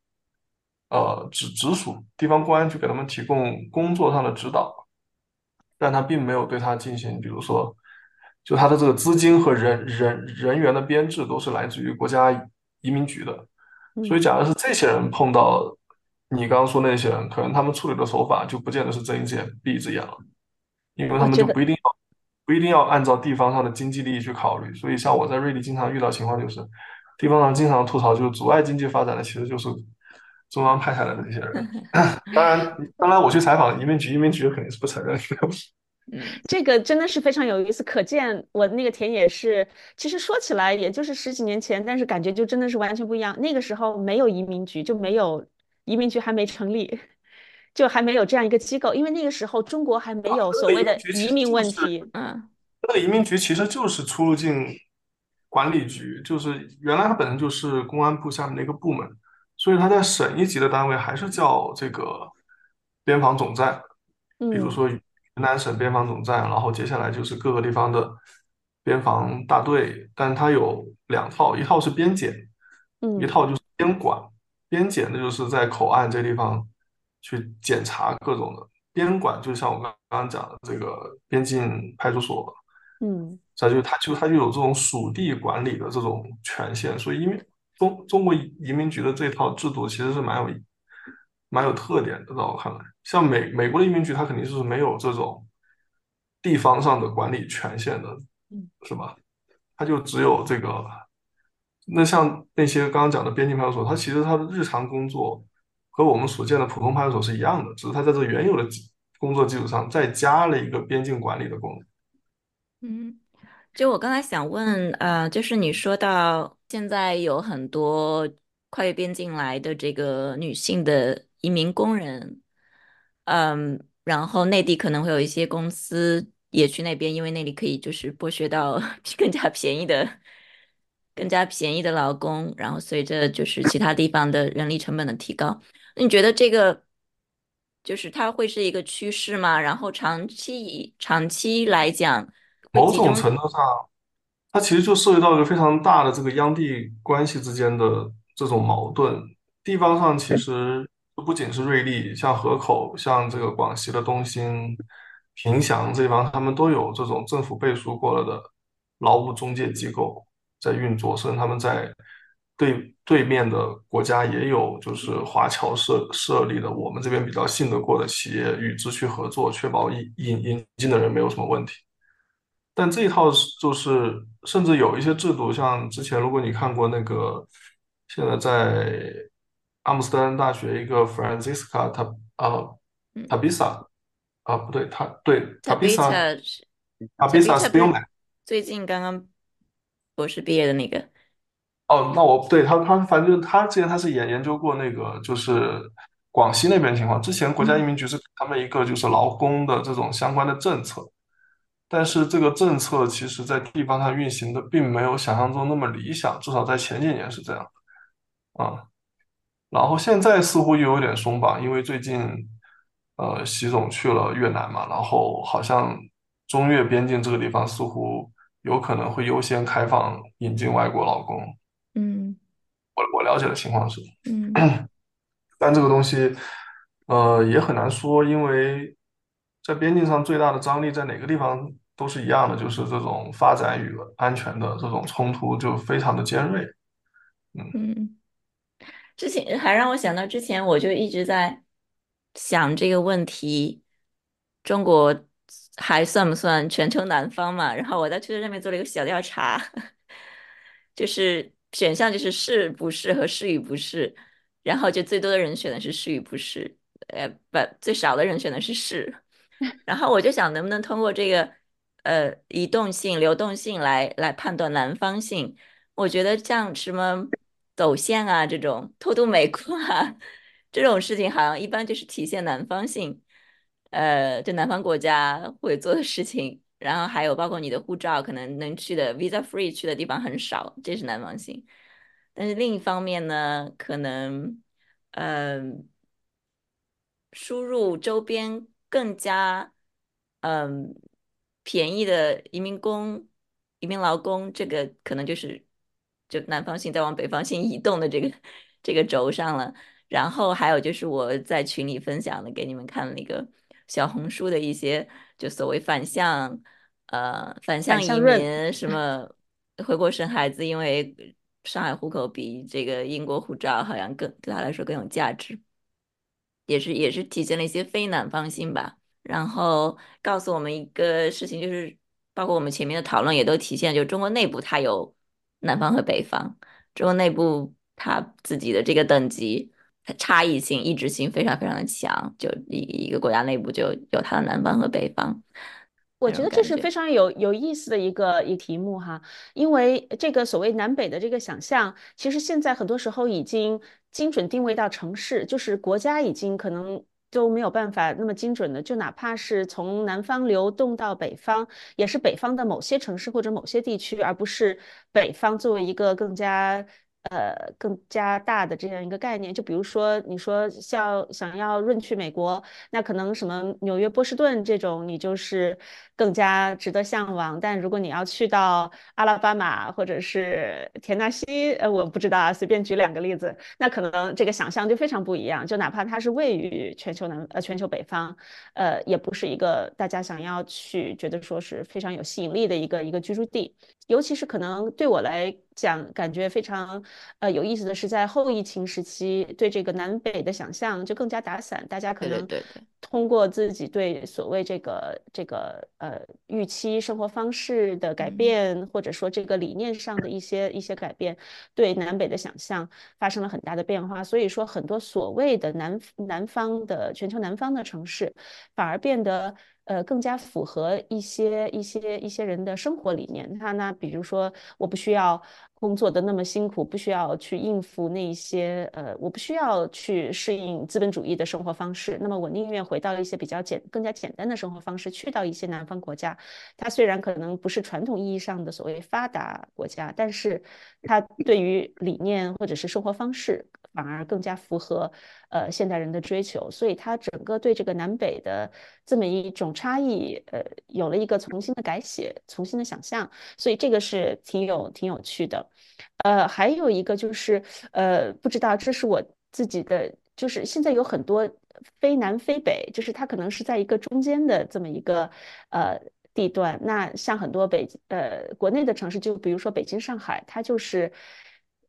直属，地方公安局给他们提供工作上的指导，但他并没有对他进行，比如说，就他的这个资金和人员的编制都是来自于国家移民局的。所以， 嗯， 假如是这些人碰到你刚刚说那些人，可能他们处理的手法就不见得是睁一只眼闭一只眼了，因为他我觉得们就不一定要按照地方上的经济利益去考虑。所以，像我在瑞丽经常遇到情况就是，地方上经常吐槽，就是阻碍经济发展的其实就是中央派下来的这些人。当然，我去采访移民局，移民局肯定是不承认的。 嗯这个真的是非常有意思，可见我那个田野是，其实说起来也就是十几年前，但是感觉就真的是完全不一样。那个时候没有移民局，就没有移民局还没成立，就还没有这样一个机构，因为那个时候中国还没有那个移所谓的民局其实移民就是问题。 嗯那个移民局其实就是出入境管理局，就是原来它本身就是公安部下面的一个部门，所以它在省一级的单位还是叫这个边防总站，比如嗯说云南省边防总站，然后接下来就是各个地方的边防大队，但它有两套，一套是边检，一嗯套就是边管。边检的就是在口岸这地方去检查各种的，边管就像我刚刚讲的这个边境派出所， 嗯。 它就有这种属地管理的这种权限，所以因为中国移民局的这套制度其实是蛮有特点的，在我看来，像美国的移民局，它肯定是没有这种地方上的管理权限的， 嗯是吧？它就只有这个。那像那些刚刚讲的边境派出所，它其实它的日常工作和我们所见的普通派出所是一样的，只是它在这原有的工作基础上再加了一个边境管理的功能。 嗯。就我刚才想问，就是你说到现在有很多跨越边境来的这个女性的移民工人，然后内地可能会有一些公司也去那边，因为那里可以就是剥削到更加便宜的、更加便宜的劳工，然后随着就是其他地方的人力成本的提高，那你觉得这个就是它会是一个趋势吗？然后长期来讲会某种集中。 程度上，它其实就涉及到一个非常大的这个央地关系之间的这种矛盾。地方上其实不仅是瑞丽，像河口，像这个广西的东兴、凭祥这地方，他们都有这种政府背书过了的劳务中介机构在运作，甚至他们在对面的国家也有就是华侨设立的，我们这边比较信得过的企业与之去合作，确保引进的人没有什么问题。但这一套就是甚至有一些制度，像之前如果你看过那个，现在在阿姆斯特丹大学一个 Francisca 嗯 Tabisa 不对，Tabisa ，Tabitha 是 Tabisa Tabitha 不是 Spillman。 最近刚刚博士毕业的那个？ 哦，那我对他反正他之前他是研究过那个就是广西那边情况，之前国家移嗯民局是给他们一个就是劳工的这种相关的政策，但是这个政策其实在地方上运行的并没有想象中那么理想，至少在前几年是这样啊。然后现在似乎又有点松绑，因为最近习总去了越南嘛，然后好像中越边境这个地方似乎有可能会优先开放引进外国劳工。 嗯我了解的情况是。 嗯但这个东西，也很难说，因为在边境上最大的张力在哪个地方都是一样的，就是这种发展与安全的这种冲突就非常的尖锐。嗯嗯。之前还让我想到之前我就一直在想这个问题，中国还算不算全球南方嘛？然后我在推特上面做了一个小调查，就是选项就是是不是和是与不是，然后就最多的人选的是是与不是，不，最少的人选的是是。然后我就想，能不能通过这个移动性、流动性来判断南方性？我觉得像什么走线啊这种偷渡美国啊这种事情，好像一般就是体现南方性，就南方国家会做的事情。然后还有包括你的护照，可能能去的 visa free 去的地方很少，这是南方性。但是另一方面呢，可能嗯、输入周边更加嗯便宜的移民工、移民劳工，这个可能就南方性在往北方性移动的这个轴上了。然后还有就是我在群里分享的，给你们看那个小红书的一些就所谓反向移反向论。 民，什么回国生孩子，因为上海户口比这个英国护照好像对他来说更有价值。也是体现了一些非南方性吧。然后告诉我们一个事情，就是包括我们前面的讨论也都体现，就中国内部它有南方和北方，中国内部它自己的这个等级它差异性、异质性非常非常的强，就一个国家内部就有它的南方和北方那我觉得这种感觉。 是非常有意思的一个题目哈，因为这个所谓南北的这个想象，其实现在很多时候已经精准定位到城市，就是国家已经可能都没有办法那么精准的，就哪怕是从南方流动到北方，也是北方的某些城市或者某些地区，而不是北方作为一个更加大的这样一个概念。就比如说，你说想要润去美国。那可能什么纽约、波士顿这种，你就是更加值得向往。但如果你要去到阿拉巴马或者是田纳西，我不知道啊，随便举两个例子，那可能这个想象就非常不一样。就哪怕它是位于全球北方，也不是一个大家想要去觉得说是非常有吸引力的一个居住地。尤其是可能对我来讲，感觉非常有意思的是，在后疫情时期，对这个南北的想象就更加打散，大家可对对能对对， 通过自己对所谓这个预期生活方式的改嗯变，或者说这个理念上的一些改变，对南北的想象发生了很大的变化。所以说，很多所谓的南方的全球南方的城市，反而变得更加符合一些人的生活理念。那比如说，我不需要工作的那么辛苦，不需要去应付那些我不需要去适应资本主义的生活方式。那么我宁愿回到一些比较更加简单的生活方式，去到一些南方国家。它虽然可能不是传统意义上的所谓发达国家，但是它对于理念或者是生活方式反而更加符合现代人的追求，所以它整个对这个南北的这么一种差异，有了一个重新的改写、重新的想象，所以这个是挺有趣的。还有一个就是，不知道这是我自己的，就是现在有很多非南非北，就是它可能是在一个中间的这么一个地段。那像很多国内的城市，就比如说北京、上海，它就是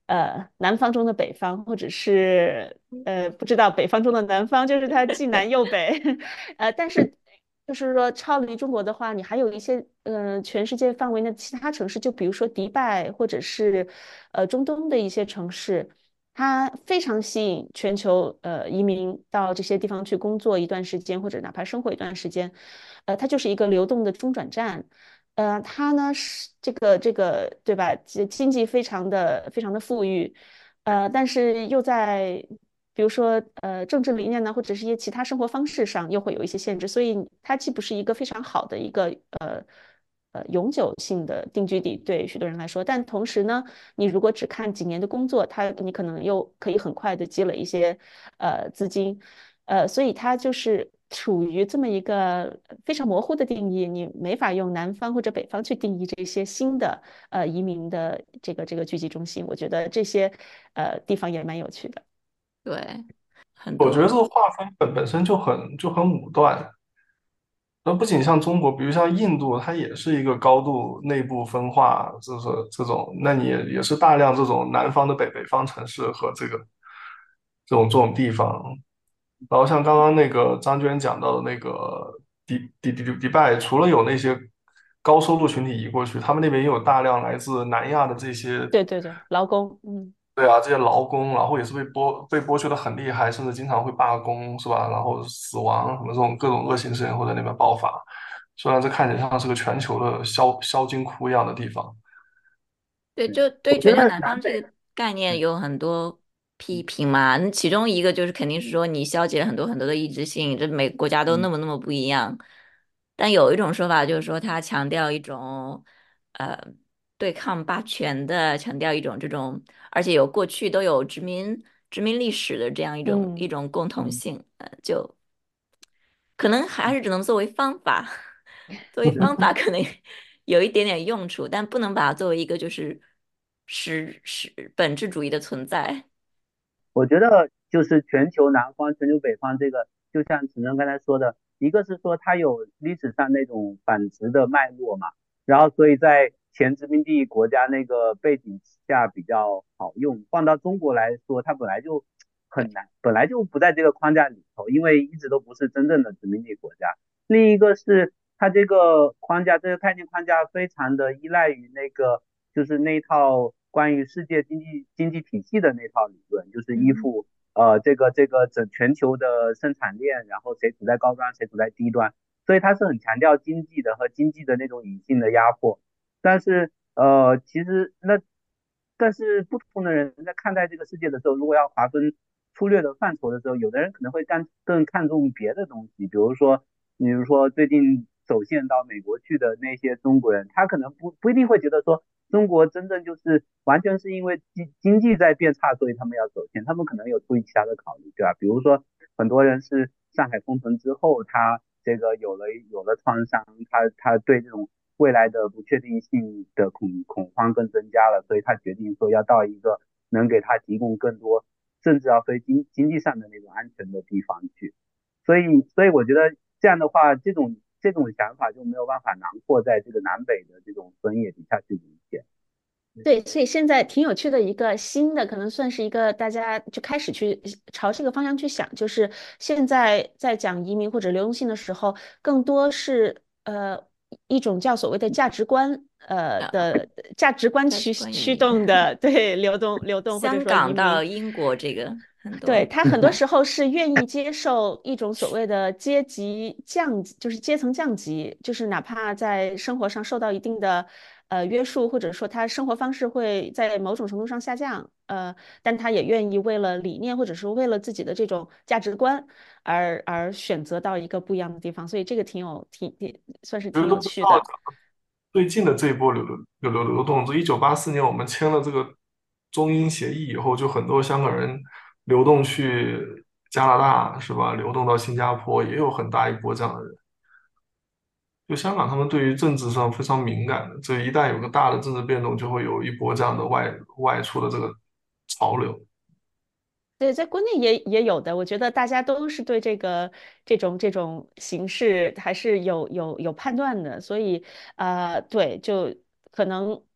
南方中的北方，或者是不知道北方中的南方，就是它既南又北。但是就是说超离中国的话，你还有一些全世界范围内的其他城市，就比如说迪拜或者是中东的一些城市。它非常吸引全球移民到这些地方去工作一段时间，或者哪怕生活一段时间，它就是一个流动的中转站。它呢是这个对吧？经济非常的富裕，但是又在比如说政治理念呢，或者是一些其他生活方式上又会有一些限制，所以它既不是一个非常好的一个永久性的定居地，对许多人来说，但同时呢，你如果只看几年的工作，你可能又可以很快的积累一些资金，所以它就是处于这么一个非常模糊的定义，你没法用南方或者北方去定义这些新的移民的这个聚集中心。我觉得这些地方也蛮有趣的。 对，很我觉得这多。 个划分本身就很武断。那不仅像中国，比如像印度，它也是一个高度内部分化，就是这种，那你也是大量这种南方的北方城市和这种地方。然后像刚刚那个张娟讲到的那个迪拜，除了有那些高收入群体移过去，他们那边也有大量来自南亚的这些， 对对对，劳工，嗯。 对啊，这些劳工，然后也是被剥削的很厉害，甚至经常会罢工，是吧？然后死亡什么这种各种恶性事件会在那边爆发。虽然这看起来像是个全球的销金窟一样的地方。 对，就对我觉全球得南北， 南方这个概念嗯有很多批评嘛。那其中一个就是肯定是说你消解了很多很多的异质性，这每个国家都那嗯， 么那么不一样。但有一种说法就是说，它强调一种呃对抗霸权的，强调一种这种，而且有过去都有殖民历史的这样一种共同嗯， 性，就可能还是只能作为方法，作为方法可能有一点点用处，但不能把它作为一个就是本质主义的存在。 我觉得就是全球南方、全球北方这个，就像陈真刚才说的，一个是说它有历史上那种反殖的脉络嘛，然后所以在前殖民地国家那个背景下比较好用，放到中国来说，它本来就很难，本来就不在这个框架里头，因为一直都不是真正的殖民地国家。另一个是它这个框架，这个概念框架非常的依赖于那个就是那一套关于世界经济体系的那套理论，就是依嗯。 附这个整全球的生产链，然后谁处在高端，谁处在低端，所以它是很强调经济的和经济的那种隐性的压迫。但是其实但是不同的人在看待这个世界的时候，如果要划分粗略的范畴的时候，有的人可能会更看重别的东西，比如说最近走线到美国去的那些中国人，他可能不一定会觉得说中国真正就是完全是因为经济在变差，所以他们要走线，他们可能有出于其他的考虑，对吧？比如说很多人是上海封城之后，他这个有了创伤，他对这种未来的不确定性的恐慌更增加了，所以他决定说要到一个能给他提供更多甚至要非经济上的那种安全的地方去。所以我觉得这样的话，这种想法就没有办法囊括在这个南北的这种分野底下去理解。 对，所以现在挺有趣的一个新的，可能算是一个大家就开始去朝这个方向去想，就是现在在讲移民或者流动性的时候，更多是一种叫所谓的价值观的价值观价值观移民， 驱动的对流动或者香说移民。 港到英国这个很对， 多。 他很多时候是愿意接受一种所谓的阶级降级，就是阶层降级，就是哪怕在生活上受到一定的约束，或者说他生活方式会在某种程度上下降，但他也愿意为了理念或者是为了自己的这种价值观而选择到一个不一样的地方，所以这个算是挺觉得都不知有趣的。 道最近的这一波流动，自1984年我们签了这个中英协议以后，就很多香港人流动去加拿大，是吧？流动到新加坡，也有很大一波这样的人。就香港，他们对于政治上非常敏感的，这一旦有个大的政治变动，就会有一波这样的外出的这个潮流。 对，在国内也有的，我觉得大家都是对这种形式还是有判断的，所以对，就可能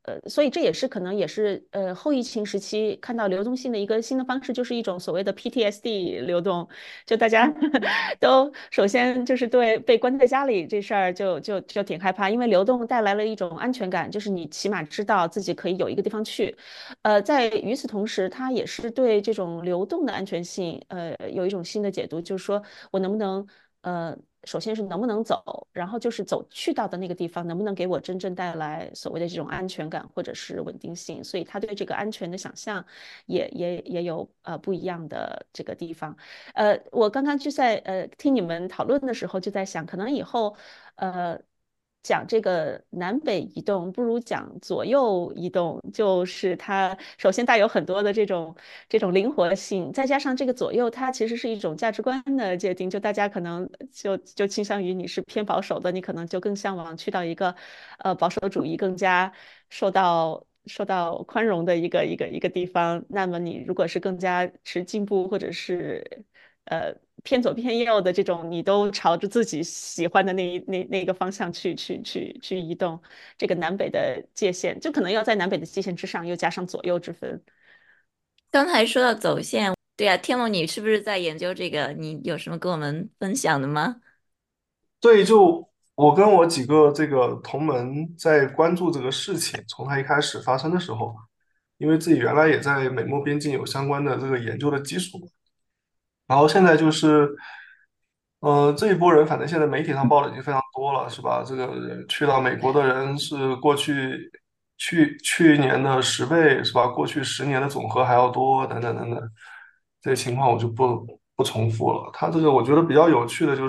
所以这也是可能也是后疫情时期看到流动性的一个新的方式，就是一种所谓的 PTSD 流动，就大家都首先就是对被关在家里这事儿就挺害怕，因为流动带来了一种安全感，就是你起码知道自己可以有一个地方去。在与此同时，它也是对这种流动的安全性有一种新的解读，就是说我能不能呃。首先是能不能走，然后就是走去到的那个地方，能不能给我真正带来所谓的这种安全感或者是稳定性，所以他对这个安全的想象也有不一样的这个地方。我刚刚就在听你们讨论的时候就在想，可能以后呃讲这个南北移动，不如讲左右移动，就是它首先带有很多的这种灵活性，再加上这个左右，它其实是一种价值观的界定，就大家可能就倾向于你是偏保守的，你可能就更向往去到一个保守主义更加受到宽容的一个地方，那么你如果是更加持进步或者是呃偏左偏右的这种，你都朝着自己喜欢的那个方向去移动，这个南北的界限，就可能要在南北的界限之上又加上左右之分。 刚才说到走线，对呀，天龙，你是不是在研究这个？你有什么跟我们分享的吗？ 对，就我跟我几个这个同门在关注这个事情，从它一开始发生的时候，因为自己原来也在美墨边境有相关的这个研究的基础，然后现在就是，这一波人，反正现在媒体上报的已经非常多了，是吧？这个去到美国的人是过去去年的10倍，是吧？过去10年的总和还要多，等等等等，这些情况我就不重复了。他这个我觉得比较有趣的就是。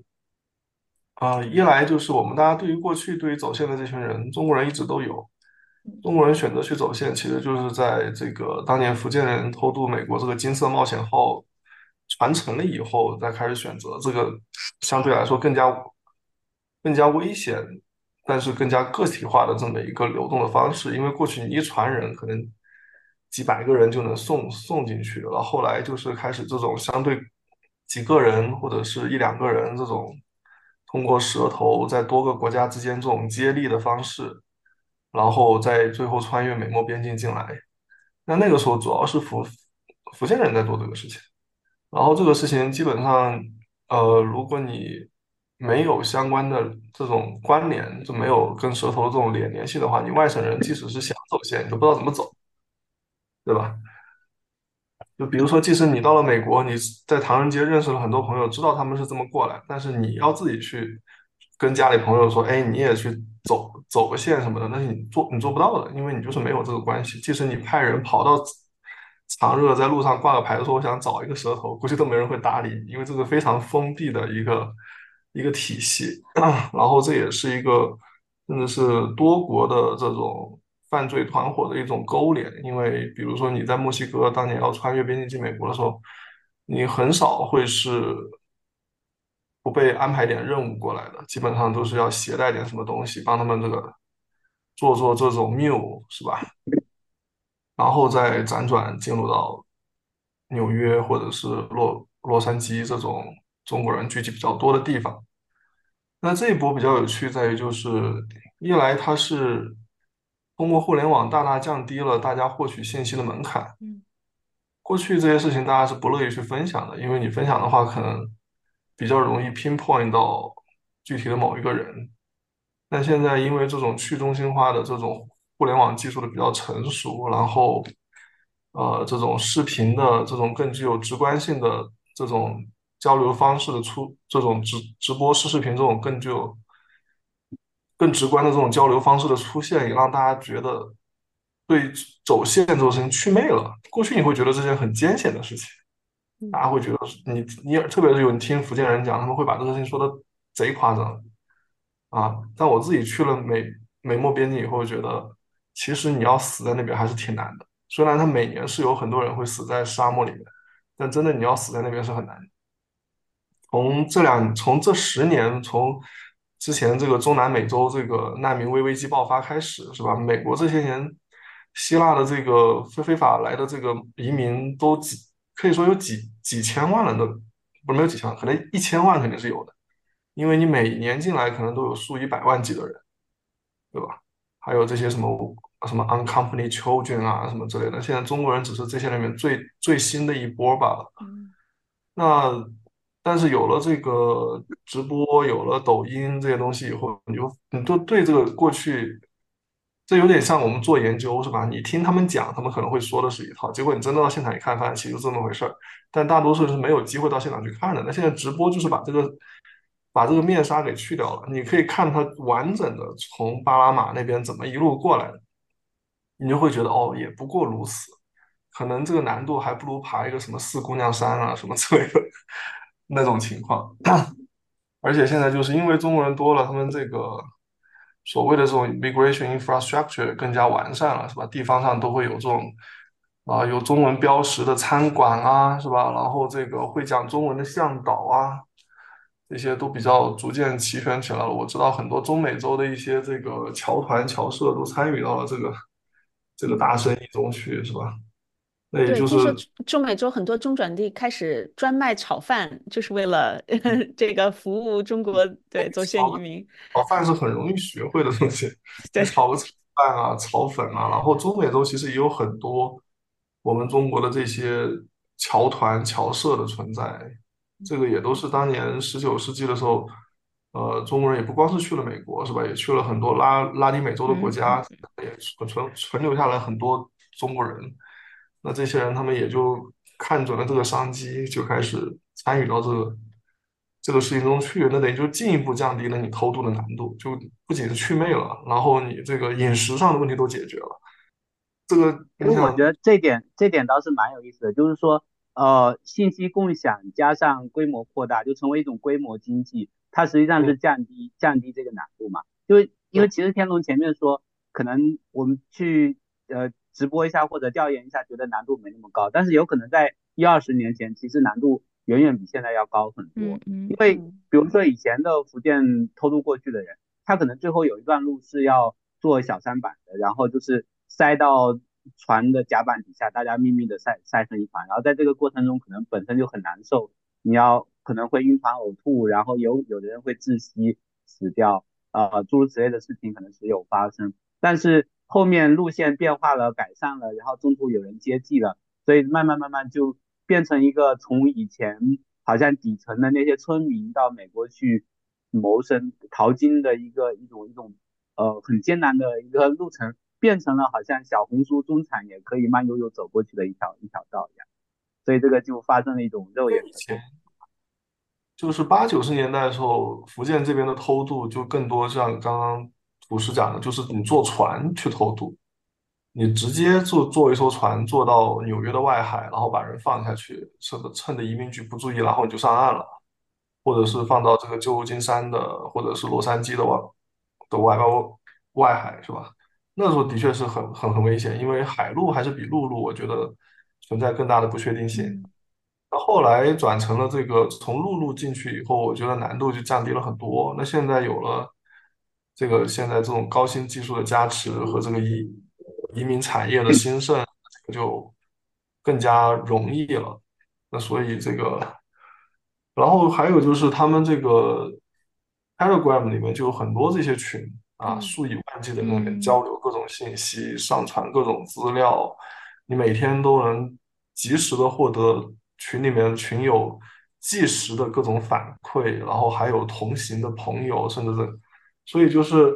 一来就是我们大家对于过去对于走线的这群人，中国人一直都有。中国人选择去走线，其实就是在这个当年福建人偷渡美国这个金色冒险号传承了以后，再开始选择这个相对来说更加危险，但是更加个体化的这么一个流动的方式。因为过去你一传人，可能几百个人就能送进去，然后后来就是开始这种相对几个人或者是一两个人这种通过蛇头在多个国家之间这种接力的方式，然后再最后穿越美墨边境进来。那个时候主要是福建人在做这个事情。然后这个事情基本上，如果你没有相关的这种关联，就没有跟蛇头的这种联系的话，你外省人即使是想走线，你都不知道怎么走，对吧？就比如说，即使你到了美国，你在唐人街认识了很多朋友，知道他们是这么过来，但是你要自己去跟家里朋友说，哎，你也去走个线什么的，那是你做不到的，因为你就是没有这个关系。即使你派人跑到长热，在路上挂个牌子说我想找一个蛇头，估计都没人会搭理你，因为这个非常封闭的一个体系。然后这也是一个真的是多国的这种犯罪团伙的一种勾连。因为比如说你在墨西哥当年要穿越边境进美国的时候，你很少会是不被安排点任务过来的，基本上都是要携带点什么东西，帮他们这个做这种 mule 是吧？然后再辗转进入到纽约或者是洛杉矶这种中国人聚集比较多的地方。那这一波比较有趣在于，就是一来它是通过互联网大大降低了大家获取信息的门槛。 嗯。 过去这些事情大家是不乐意去分享的，因为你分享的话，可能比较容易 pinpoint 到具体的某一个人。但现在因为这种去中心化的这种互联网技术的比较成熟，然后这种视频的这种更具有直观性的这种交流方式的这种直播视频这种更直观的这种交流方式的出现，也让大家觉得对走线这种事情祛魅了。过去你会觉得这件很艰险的事情，大家会觉得你特别是有你听福建人讲，他们会把这个事情说的贼夸张啊。但我自己去了美墨边境以后，觉得其实你要死在那边还是挺难的。虽然它每年是有很多人会死在沙漠里面，但真的你要死在那边是很难的。从这10年，从之前这个中南美洲这个难民危机爆发开始，是吧？美国这些年，希腊的这个非法来的这个移民都可以说有几千万了，都不是没有几千万，可能1000万肯定是有的，因为你每年进来可能都有数以百万计的人，对吧？还有这些什么什么 unaccompanied children 啊什么之类的。现在中国人只是这些里面最新的一波罢了。 嗯那但是有了这个直播，有了抖音这些东西以后，你就对这个过去，这有点像我们做研究是吧？你听他们讲，他们可能会说的是一套，结果你真的到现场一看，发现其实就这么回事儿。但大多数人是没有机会到现场去看的。那现在直播就是把这个面纱给去掉了，你可以看它完整的从巴拿马那边怎么一路过来的，你就会觉得哦，也不过如此。可能这个难度还不如爬一个什么四姑娘山啊什么之类的那种情况。而且现在就是因为中国人多了，他们这个所谓的这种 immigration infrastructure 更加完善了，是吧？地方上都会有这种有中文标识的餐馆啊，是吧？然后这个会讲中文的向导啊，这些都比较逐渐齐全起来了。我知道很多中美洲的一些这个侨团、侨社都参与到了这个大嗯。 生意中去，是吧？那也对， 就是听说中美洲很多中转地开始专卖炒饭，就是为了这个服务中国对走线移民。 炒饭是很容易学会的东西，你对， 炒个炒饭啊、炒粉啊，然后中美洲其实也有很多我们中国的这些侨团、侨社的存在，这个也都是当年19世纪的时候，中国人也不光是去了美国，是吧？也去了很多拉丁美洲的国嗯家，也存留下来很多中国人。那这些人他们也就看准了这个商机，就开始参与到这个事情中去，那等于就进一步降低了你偷渡的难度，就不仅是祛魅了，然后你这个饮食上的问题都解决了。这个其实我觉你想， 得这点倒是蛮有意思的，就是说，信息共享加上规模扩大，就成为一种规模经济，它实际上嗯， 是降低这个难度嘛。就因为对， 其实天龙前面说，可能我们去直播一下或者调研一下，觉得难度没那么高，但是有可能在10-20年前，其实难度远远比现在要高很多。因嗯嗯为嗯比如说以前的福建偷渡过去的人，他可能最后有一段路是要坐小舢板的，然后就是塞到船的甲板底下，大家密密的塞成一团，然后在这个过程中可能本身就很难受，你要可能会晕船呕吐，然后有的人会窒息死掉，诸如此类的事情可能时有发生。但是后面路线变化了、改善了，然后中途有人接济了，所以慢慢就变成一个从以前好像底层的那些村民到美国去谋生淘金的一种很艰难的一个路程，变成了好像小红书中产也可以慢悠悠走过去的一条道一样，所以这个就发生了一种肉眼可见。 以前就是80、90年代的时候，福建这边的偷渡就更多像刚刚图师讲的，就是你坐船去偷渡，你直接坐一艘船坐到纽约的外海，然后把人放下去，趁着移民局不注意，然后你就上岸了。或者是放到这个旧金山的，或者是洛杉矶的外海，是吧？那时候的确是很危险，因为海路还是比陆路，我觉得存在更大的不确定性。 嗯那后来转成了这个从陆路进去以后，我觉得难度就降低了很多。那现在有了现在这种高新技术的加持和这个移民产业的兴盛，这个就更加容易了。那所以这个。然后还有就是他们这个 Telegram 里面就有很多这些群啊， 嗯数以万计的人在里面交嗯流各种信息，上传各种资料，你每天都能及时的获得群里面群友即时的各种反馈，然后还有同行的朋友，甚至是，所以就是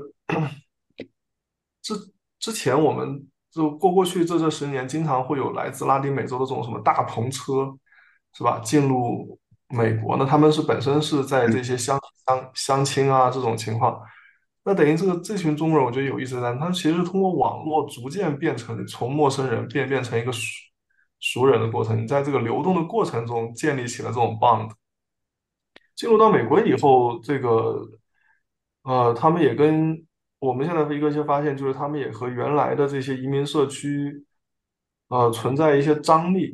之前我们就过去这10年，经常会有来自拉丁美洲的这种什么大篷车，是吧？进入美国，那他们本身是在这些相亲啊这种情况，那等于这群中国人，我觉得有意思在，他其实是通过网络逐渐变成从陌生人变成一个熟人的过程，你在这个流动的过程中建立起了这种 bond。进入到美国以后，他们也跟我们现在一些发现，就是他们也和原来的这些移民社区，存在一些张力，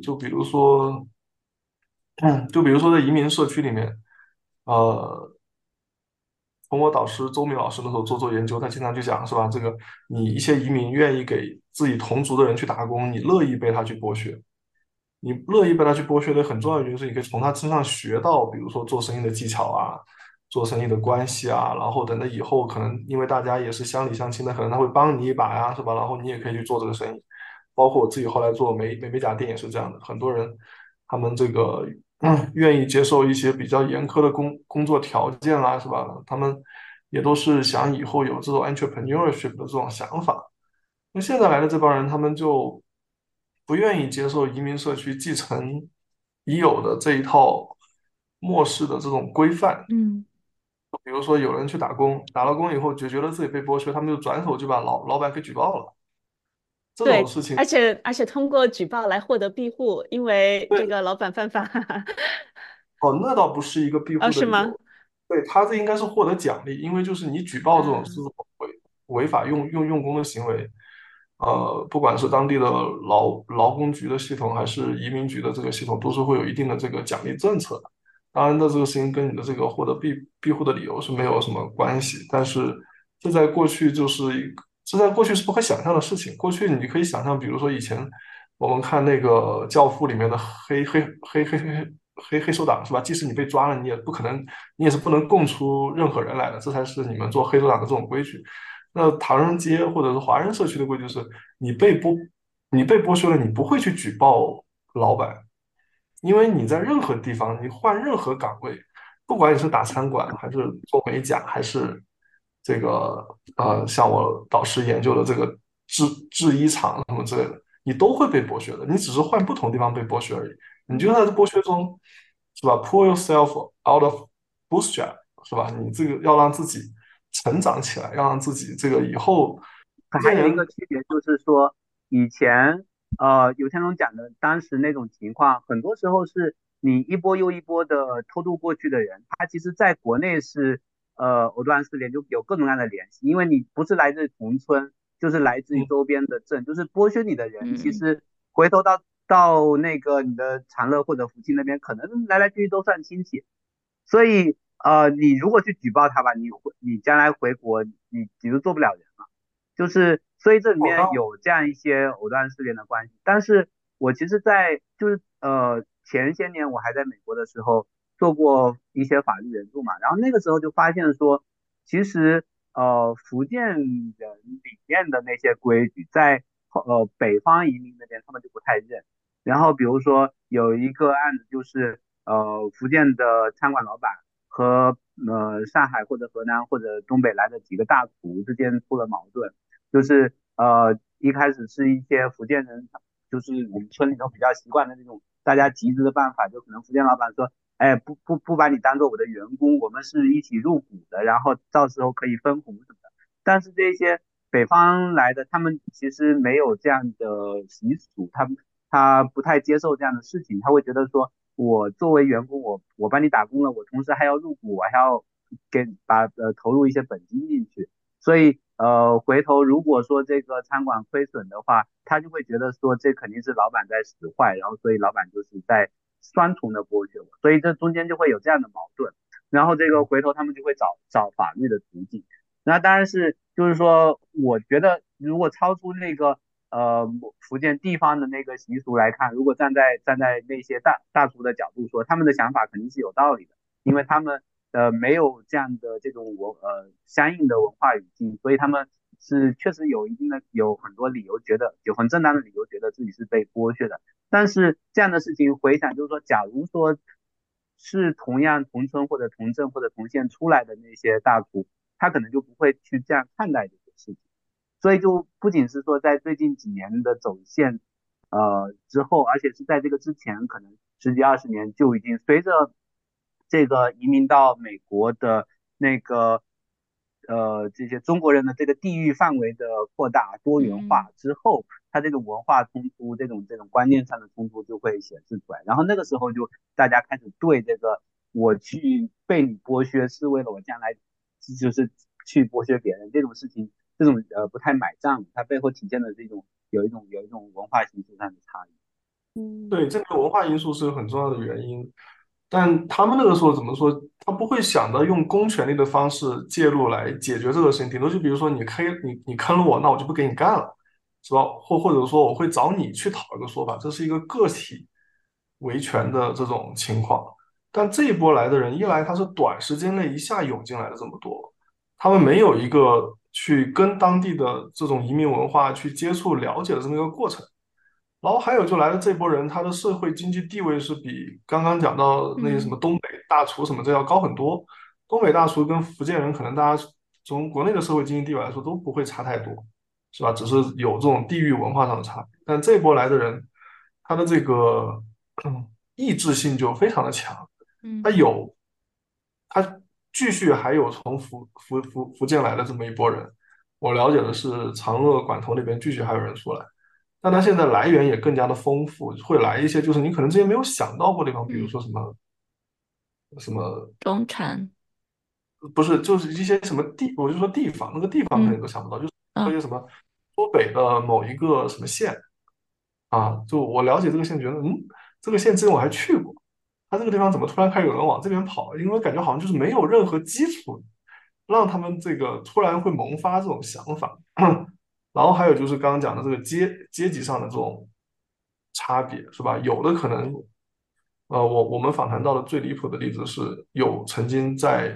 就比如说在移民社区里面，呃，从我导师周明老师那时候做研究，他经常去讲，是吧？这个你一些移民愿意给自己同族的人去打工，你乐意被他去剥削。你乐意被他去剥削的很重要的原因是，你可以从他身上学到，比如说做生意的技巧啊， 做生意的关系啊，然后等着以后可能因为大家也是乡里乡亲的，可能他会帮你一把呀，是吧？然后你也可以去做这个生意。包括我自己后来做美甲店也是这样的，很多人他们这个愿意接受一些比较严苛的工作条件啦，是吧？他们也都是想以后有这种 entrepreneurship 的这种想法。那现在来的这帮人，他们就不愿意接受移民社区继承已有的这一套末世的这种规范。 嗯， 比如说，有人去打工，打了工以后就觉得自己被剥削，他们就转手就把老板给举报了。这种对， 事情， 而且通过举报来获得庇护，因为这对， 个老板犯法。 哦，那倒不是一个庇哦， 护的是吗？ 理由，对，他这应该是获得奖励，因为就是你举报这种这嗯种违法用工的行为，不管是当地的劳工局的系统，还是移民局的这个系统，都是会有一定的这个奖励政策的。当然的，这个事情跟你的这个获得庇护的理由是没有什么关系，但是这在过去这在过去是不可想象的事情。过去你可以想象，比如说以前我们看那个《教父》里面的黑手党是吧？即使你被抓了，你也不可能，你也是不能供出任何人来的，这才是你们做黑手党的这种规矩。那唐人街或者是华人社区的规矩是，你被剥，你被剥削了，你不会去举报老板，因为你在任何地方，你换任何岗位，不管你是打餐馆，还是做美甲，还是这个像我导师研究的这个制衣厂什么之类的，你都会被剥削的，你只是换不同地方被剥削而已。你就在这剥削中，是吧？Pull yourself out of bootstrap，是吧？你这个要让自己成长起来，要让自己这个以后还有一个见人， 区别就是说，以前有天龙讲的当时那种情况，很多时候是你一波又一波的偷渡过去的人，他其实在国内是藕断丝连，就有各种各样的联系，因为你不是来自同村，就是来自于嗯， 周边的镇，就是剥削你的人，其嗯， 实回头到那个你的长乐或者福清那边，可能来来去去都算亲戚，所以你如果去举报他吧，你将来回国，你就做不了人了。就是所以这里哦，那面有这样一些藕断丝连的关系。但是我其实在就是前些年我还在美国的时候做过一些法律援助嘛，然后那个时候就发现说，其实福建人里面的那些规矩，在北方移民那边他们就不太认。然后比如说有一个案子就是福建的餐馆老板和上海或者河南或者东北来的几个大厨之间出了矛盾，就是一开始是一些福建人，就是我们村里头比较习惯的那种大家集资的办法，就可能福建老板说，哎不把你当做我的员工，我们是一起入股的，然后到时候可以分红什么的。但是这些北方来的，他们其实没有这样的习俗，他不太接受这样的事情，他会觉得说，我作为员工，我帮你打工了，我同时还要入股，我还要投入一些本金进去，所以回头如果说这个餐馆亏损的话，他就会觉得说这肯定是老板在使坏，然后所以老板就是在双重的剥削我，所以这中间就会有这样的矛盾，然后这个回头他们就会找法律的途径。那当然是就是说，我觉得如果超出那个福建地方的那个习俗来看，如果站在那些大厨的角度说，他们的想法肯定是有道理的，因为他们没有这样的这种相应的文化语境，所以他们是确实有很多理由觉得有很正当的理由觉得自己是被剥削的。但是这样的事情回想就是说，假如说是同样同村或者同镇或者同县出来的那些大厨，他可能就不会去这样看待这个事情。所以就不仅是说在最近几年的走线之后，而且是在这个之前，可能十几20年就已经随着这个移民到美国的那个这些中国人的这个地域范围的扩大多元嗯， 化之后，它这种文化冲突、这种观念上的冲突就会显示出来。然后那个时候就大家开始对这个我去被你剥削是为了我将来就是去剥削别人这种事情，这种不太买账，它背后体现的这种有一种文化形式上的差异。 嗯对，这个文化因素是很重要的原因。但他们那个时候怎么说？他不会想着用公权力的方式介入来解决这个事情，顶多就比如说你坑了我，那我就不给你干了，是吧？或者说我会找你去讨一个说法，这是一个个体维权的这种情况。 但这一波来的人，一来他是短时间内一下涌进来的这么多，他们没有一个去跟当地的这种移民文化去接触了解的这么一个过程。然后还有就来的这波人，他的社会经济地位是比刚刚讲到那些什么嗯东北大厨什么这要高很多。东北大厨跟福建人可能大家从国内的社会经济地位来说都不会差太多，是吧？只是有这种地域文化上的差别。但这一波来的人，他的这个意志性就非常的强，他嗯有他继续还有从福建来的这么一波人。我了解的是长乐、管头那边继续还有人出来。但它现在来源也更加的丰富，会来一些就是你可能之前没有想到过的地方，比如嗯， 说什么， 中产， 不是，就是一些什么地，我就说地方，那个地方可能嗯你都想不到，就是说啊一些什么苏北的某一个什么县啊，就我了解这个县，觉得这个县之前我还去过，它这个地方怎么突然开始有人往这边跑？因为感觉好像就是没有任何基础，让他们这个突然会萌发这种想法。然后还有就是刚刚讲的这个阶级上的这种差别，是吧？有的可能，我们访谈到的最离谱的例子是有曾经在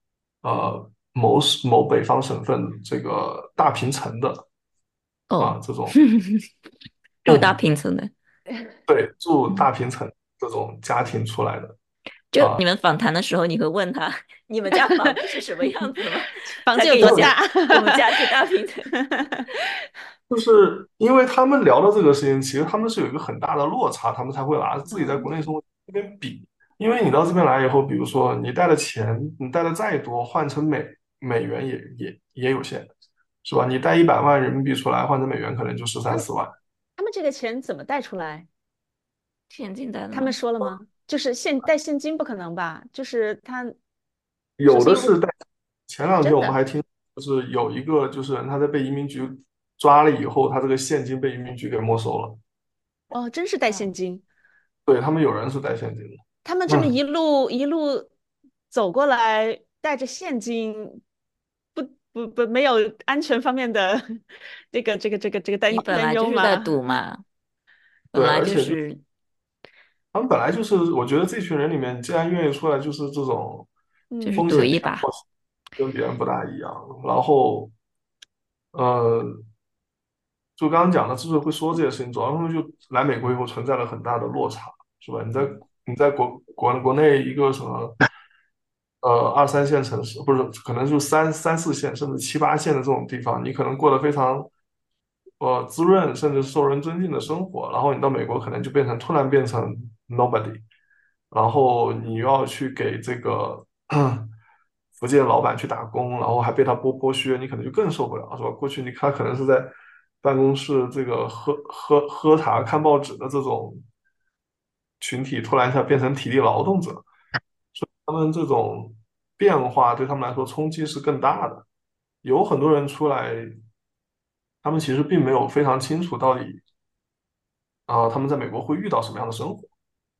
某北方省份这个大平层的哦， 这种住大平层的， 对住嗯， 大平层这种家庭出来的。 就你们访谈的时候，你会问他你们家房子是什么样子吗？ 房子他可以讲有多大？ 我们家是大平层。 就是因为他们聊到这个事情，其实他们是有一个很大的落差，他们才会拿自己在国内生活这边比。因为你到这边来以后，比如说你带的钱，你带的再多，换成美元也有限，是吧？你带100万人民币出来，换成美元可能就13、14万。 他们这个钱怎么带出来？ 现金带的他们吗？ 说了吗？就是带现金不可能吧？就是他首先我有的是带，前两天真的我们还听，就是有一个就是人他在被移民局抓了以后，他这个现金被移民局给没收了。 哦，真是带现金。 对，他们有人是带现金的。 他们这么嗯， 一路走过来，带着现金，不没有安全方面的这个你本担来就是在忧吗？ 赌嘛，本对， 来而且就就是他们本来就是，我觉得这群人里面，既然愿意出来，就是这种就是嗯风险偏赌一把。 好跟别人不大一样。然后，呃，就刚刚讲的，之所以会说这些事情，主要他们就来美国以后存在了很大的落差，是吧？你在国内一个什么二三线城市，不是可能就三四线甚至7、8线的这种地方，你可能过得非常滋润，甚至受人尊敬的生活，然后你到美国可能就突然变成 nobody。然后你又要去给这个福建老板去打工，然后还被他剥削，你可能就更受不了，是吧？过去他可能是在办公室这个喝茶看报纸的这种群体，突然一下变成体力劳动者，他们这种变化对他们来说冲击是更大的。有很多人出来，他们其实并没有非常清楚到底他们在美国会遇到什么样的生活。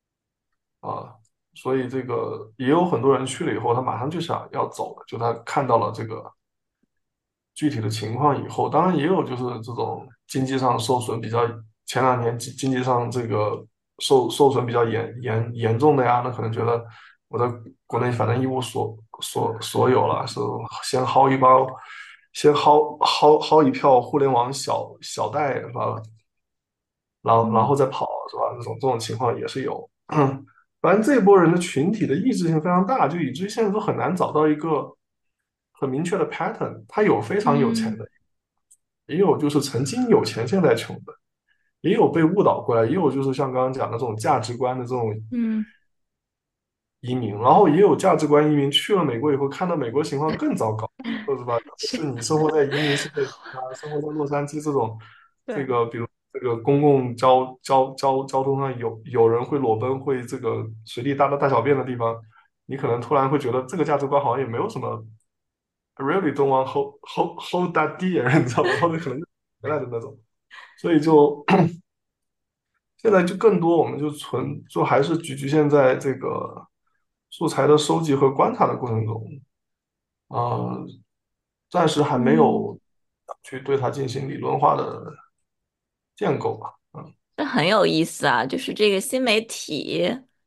所以这个也有很多人去了以后，他马上就想要走了，就他看到了这个具体的情况以后，当然也有就是这种经济上受损比较，前两年经济上这个受损比较严重的呀，那可能觉得我在国内反正一无所有了，是先薅一包，先薅一票互联网小贷是吧？然后嗯再跑是吧？这种情况也是有。反正这一波人的群体的意志性非常大，就以至于现在都很难找到一个很明确的 pattern。他有非常有钱嗯的，也有就是曾经有钱现在穷的，也有被误导过来，也有就是像刚刚讲的这种价值观的这种嗯， 移民，然后也有价值观移民去了美国以后，看到美国情况更糟糕，是吧？是你生活在移民市啊，生活在洛杉矶这种，这对， 个比如这个公共交通上有人会裸奔，会这个随地大小便的地方，你可能突然会觉得这个价值观好像也没有什么，I really don't want hold that dear，你知道吗？后面可能就回来的那种，所以就现在就更多，我们就还是局限在这个素材的收集和观察的过程中，呃，暂时还没嗯有去对它进行理论化的建构吧。 这很有意思啊，就是这个新媒体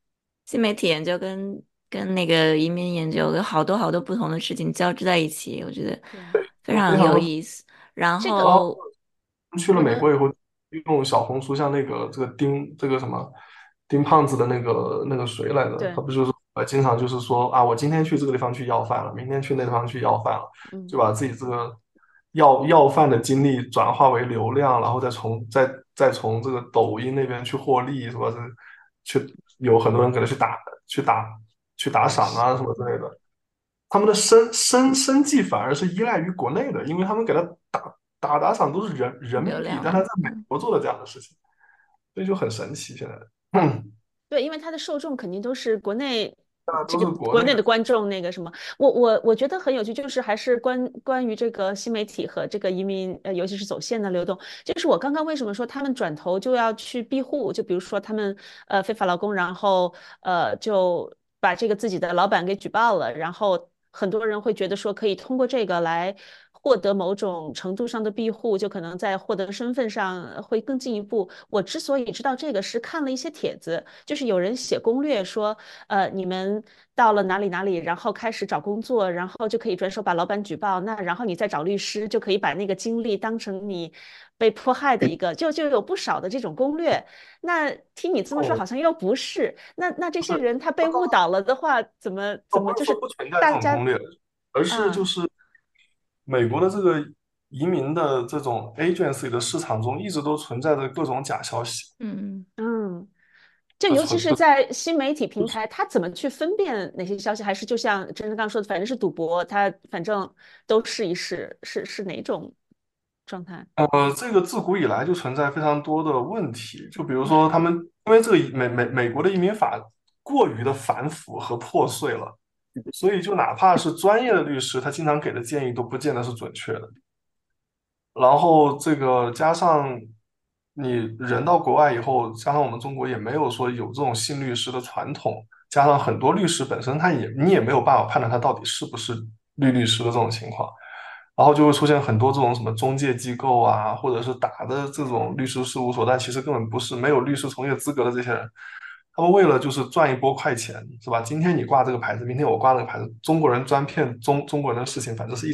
新媒体研究跟那个移民研究有好多好多不同的事情交织在一起，我觉得对， 非常有非常的。 意思。然这个然后后， 去了我们美国以后，用小红书，像那个这个这个什么丁胖子的那个谁来的，他对， 不就是经常就是说啊，我今天去这个地方去要饭了，明天去那地方去要饭了，就嗯。 把自己这个要饭的经历转化为流量，然后再从这个抖音那边去获利，是吧？去有很多人给他去打去打赏啊什么之类的。他们的生计反而是依赖于国内的，因为他们给他打赏都是人民币， 流量的， 但他在美国做的这样的事情，所以就很神奇。现在， 对，因为它的受众肯定都是国内这个大家都是国内的。 国内的观众，那个什么，我觉得很有趣，就是还是关于这个新媒体和这个移民，尤其是走线的流动，就是我刚刚为什么说他们转头就要去庇护，就比如说他们非法劳工，然后就把这个自己的老板给举报了，然后很多人会觉得说可以通过这个来获得某种程度上的庇护，就可能在获得身份上会更进一步。我之所以知道这个，是看了一些帖子，就是有人写攻略说，你们到了哪里哪里，然后开始找工作，然后就可以转手把老板举报，那然后你再找律师，就可以把那个经历当成你被迫害的一个，就有不少的这种攻略。那听你这么说， 哦， 好像又不是。那这不是， 些人他被误导了的话，怎么不是说就是不存在这大家种攻略，而是就啊？ 是美国的这个移民的这种 agency 的市场中，一直都存在着各种假消息嗯嗯，就尤其的存的。 是在新媒体平台，他怎么去分辨哪些消息，还是就像真真刚说的，反正是赌博，他反正都试一试，是哪种状态？ 这个自古以来就存在非常多的问题，就比如说他们因为这个美国的移民法过于的繁复和破碎了，所以就哪怕是专业的律师，他经常给的建议都不见得是准确的。然后这个加上你人到国外以后，加上我们中国也没有说有这种信律师的传统，加上很多律师本身你也没有办法判断他到底是不是律师的这种情况，然后就会出现很多这种什么中介机构啊，或者是打的这种律师事务所，但其实根本不是没有律师从业资格的这些人，他们为了就是赚一波快钱，是吧？今天你挂这个牌子，明天我挂那个牌子，中国人专骗中国人的事情，反正是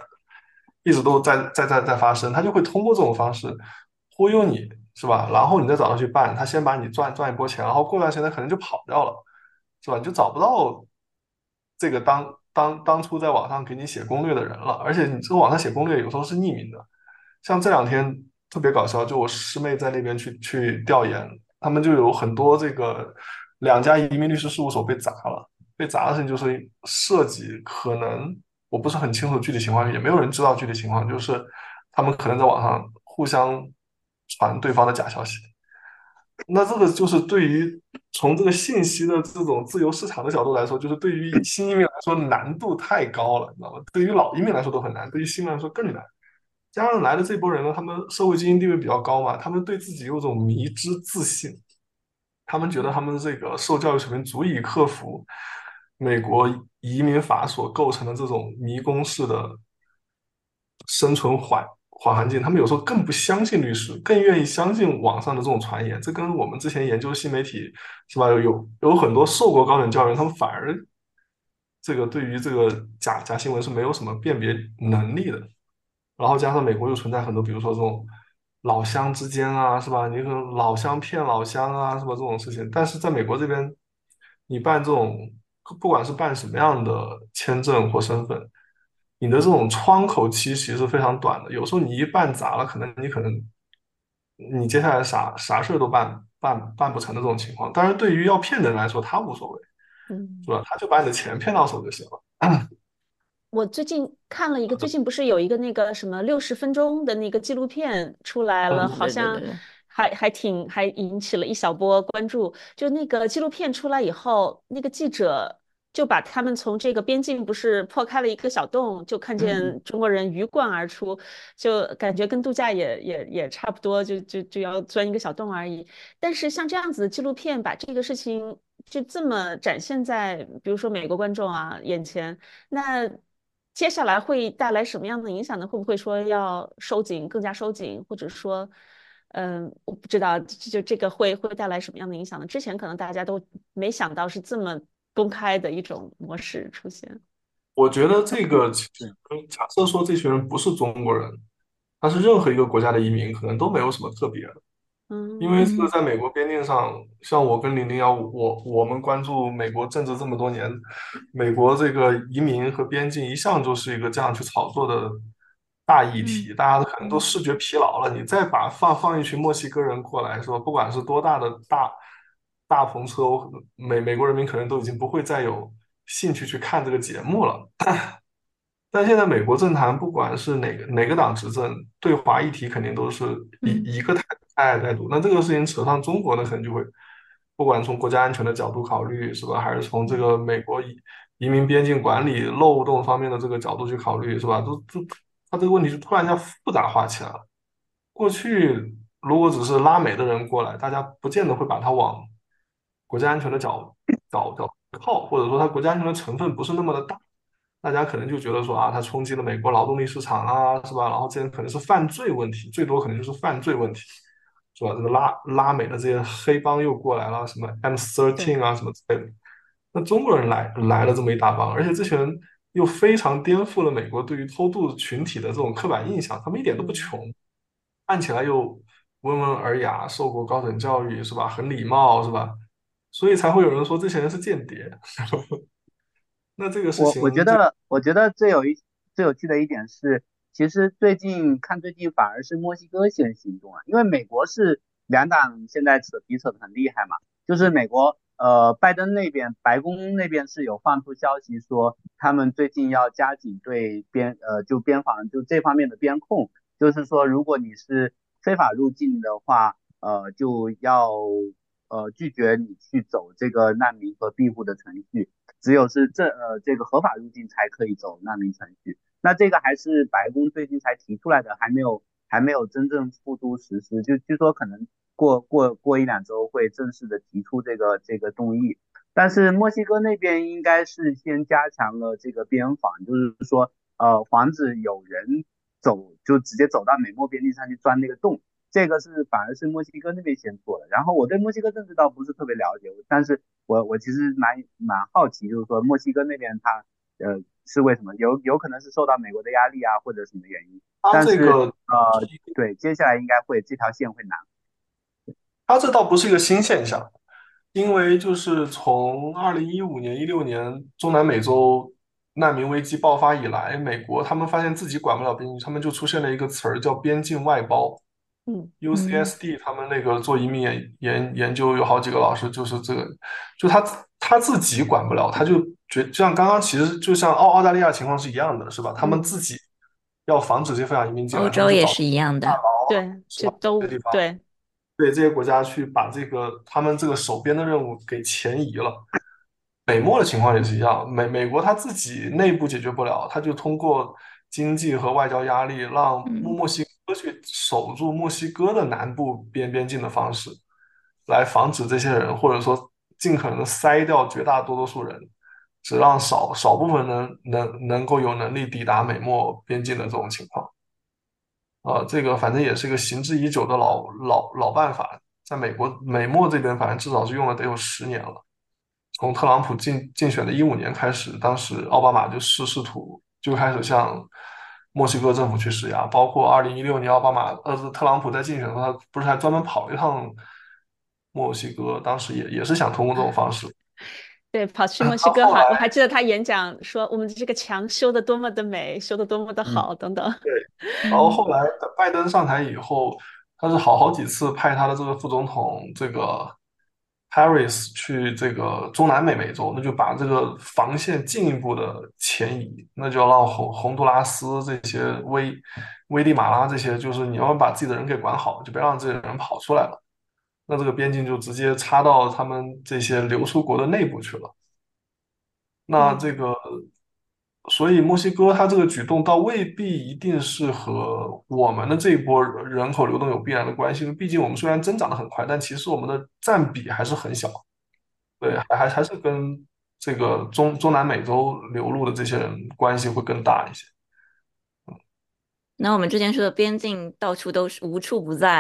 一直都在发生，他就会通过这种方式忽悠你，是吧？然后你再找他去办，他先把你赚一波钱，然后过段时间他可能就跑掉了，是吧？你就找不到这个当初在网上给你写攻略的人了，而且你这个网上写攻略有时候是匿名的，像这两天特别搞笑，就我师妹在那边去调研，他们就有很多这个2家移民律师事务所被砸了。被砸的事情就是涉及可能我不是很清楚具体情况，也没有人知道具体情况，就是他们可能在网上互相传对方的假消息。那这个就是对于从这个信息的这种自由市场的角度来说，就是对于新移民来说难度太高了，你知道吗？对于老移民来说都很难，对于新移民来说更难。加上来的这波人呢，他们社会经济地位比较高嘛，他们对自己有种迷之自信，他们觉得他们这个受教育水平足以克服美国移民法所构成的这种迷宫式的生存环境，他们有时候更不相信律师，更愿意相信网上的这种传言。这跟我们之前研究新媒体是吧？有很多受过高等教育，他们反而这个对于这个假新闻是没有什么辨别能力的。然后加上美国又存在很多，比如说这种老乡之间啊，是吧？你可能老乡骗老乡啊，是吧？这种事情，但是在美国这边，你办这种，不管是办什么样的签证或身份，你的这种窗口期其实是非常短的。有时候你一办砸了，你接下来啥事儿都办不成的这种情况。当然，对于要骗的人来说，他无所谓，是嗯。 吧？他就把你的钱骗到手就行了。 我最近看了一个，最近不是有一个那个什么60分钟的那个纪录片出来了， 嗯， 好像对对对对， 还引起了一小波关注。就那个纪录片出来以后，那个记者就把他们从这个边境不是破开了一个小洞，就看见中国人鱼贯而出，就感觉跟度假也差不多，就要钻一个小洞而已。但是像这样子的纪录片，把这个事情就这么展现在，比如说美国观众啊眼前。那接下来会带来什么样的影响呢？会不会说要收紧，更加收紧，或者说， 我不知道就这个会带来什么样的影响呢？之前可能大家都没想到是这么公开的一种模式出现。 我觉得这个其实是假设说这群人不是中国人，他是任何一个国家的移民，可能都没有什么特别的。因为嗯这个嗯在美国边境上，像我跟001，我们关注美国政治这么多年，美国这个移民和边境一向就是一个这样去炒作的大议嗯题，大家可能都嗯视觉疲劳了。你再把放一群墨西哥人过来，说不管是多大的大篷车，美国人民可能都已经不会再有兴趣去看这个节目了。但现在美国政坛，不管是哪个党执政，对华议题肯定都是嗯一个态度。那这个事情扯上中国呢，可能就会，不管从国家安全的角度考虑，是吧？还是从这个美国移民边境管理漏洞方面的这个角度去考虑，是吧？它这个问题就突然间复杂化起来了。过去如果只是拉美的人过来，大家不见得会把它往国家安全的角靠，或者说它国家安全的成分不是那么的大。大家可能就觉得说啊，他冲击了美国劳动力市场啊，是吧？然后这可能是犯罪问题，最多可能就是犯罪问题，是吧？这个拉美的这些黑帮又过来了，什么对， M13啊，什么之类的。那中国人来了这么一大帮，而且这些人又非常颠覆了美国对于偷渡群体的这种刻板印象，他们一点都不嗯。 穷，看起来又温文尔雅，受过高等教育，是吧？很礼貌，是吧？所以才会有人说这些人是间谍。那这个事情， 我觉得最有趣的一点是，其实最近反而是墨西哥先行动了，因为美国是两党现在扯皮扯得很厉害嘛，就是美国拜登那边白宫那边是有放出消息说，他们最近要加紧对边防就这方面的边控，就是说如果你是非法入境的话，就要拒绝你去走这个难民和庇护的程序。只有是这个合法入境才可以走难民程序。那这个还是白宫最近才提出来的，还没有真正付诸实施。就据说可能过一两周会正式的提出这个动议。但是墨西哥那边应该是先加强了这个边防，就是说防止有人就直接走到美墨边境上去钻那个洞。这个反而是墨西哥那边先做的。然后我对墨西哥政治倒不是特别了解，但是我其实蛮好奇，就是说墨西哥那边它是为什么有可能是受到美国的压力啊，或者什么原因？ 他但是这个对，接下来应该这条线会难。 它这倒不是一个新现象，因为就是从2015年、16年中南美洲难民危机爆发以来，美国他们发现自己管不了边境，他们就出现了一个词儿叫边境外包。 嗯嗯 UCSD 他们那个做移民研究有好几个老师就是这个，就他自己管不了，他就像刚刚其实就像澳大利亚情况是一样的，是吧？他们嗯， 自己要防止这些非法移民进欧来，他们就找洲也是一样的。 对， 是吧？这就都个地方。 对， 对这些国家去把他们这个手边的任务给前移了。美墨的情况也是一样，美国他自己内部解决不了，他就通过经济和外交压力，让嗯墨西哥去守住墨西哥的南部边境的方式，来防止这些人，或者说尽可能的筛掉绝大多数人，只让少部分人能够有能力抵达美墨边境的这种情况。这个反正也是一个行之已久的老办法，在美墨这边，反正至少是用了得有10年了。从特朗普竞选的15年开始，当时奥巴马就试图就开始向墨西哥政府去施压，包括2016年奥巴马特朗普在竞选的时候，他不是还专门跑了一趟墨西哥，当时也是想通过这种方式。 对，跑去墨西哥还我他后来还记得他演讲说我们这个墙修的多么的美，修的多么的嗯。 好等等。 对，然后嗯后来拜登上台以后，他是好几次派他的这个副总统这个 Harris 去这个中南美洲，那就把这个防线进一步的前移，那就要让洪都拉斯这些危地马拉这些，就是你要把自己的人给管好，就别让这些人跑出来了。那这个边境就直接插到他们这些流出国的内部去了。那嗯这个，所以墨西哥它这个举动倒未必一定是和我们的这一波人口流动有必然的关系，因为毕竟我们虽然增长的很快，但其实我们的占比还是很小，对，还是跟这个中南美洲流入的这些人关系会更大一些。 那我们之前说的边境到处都是无处不在，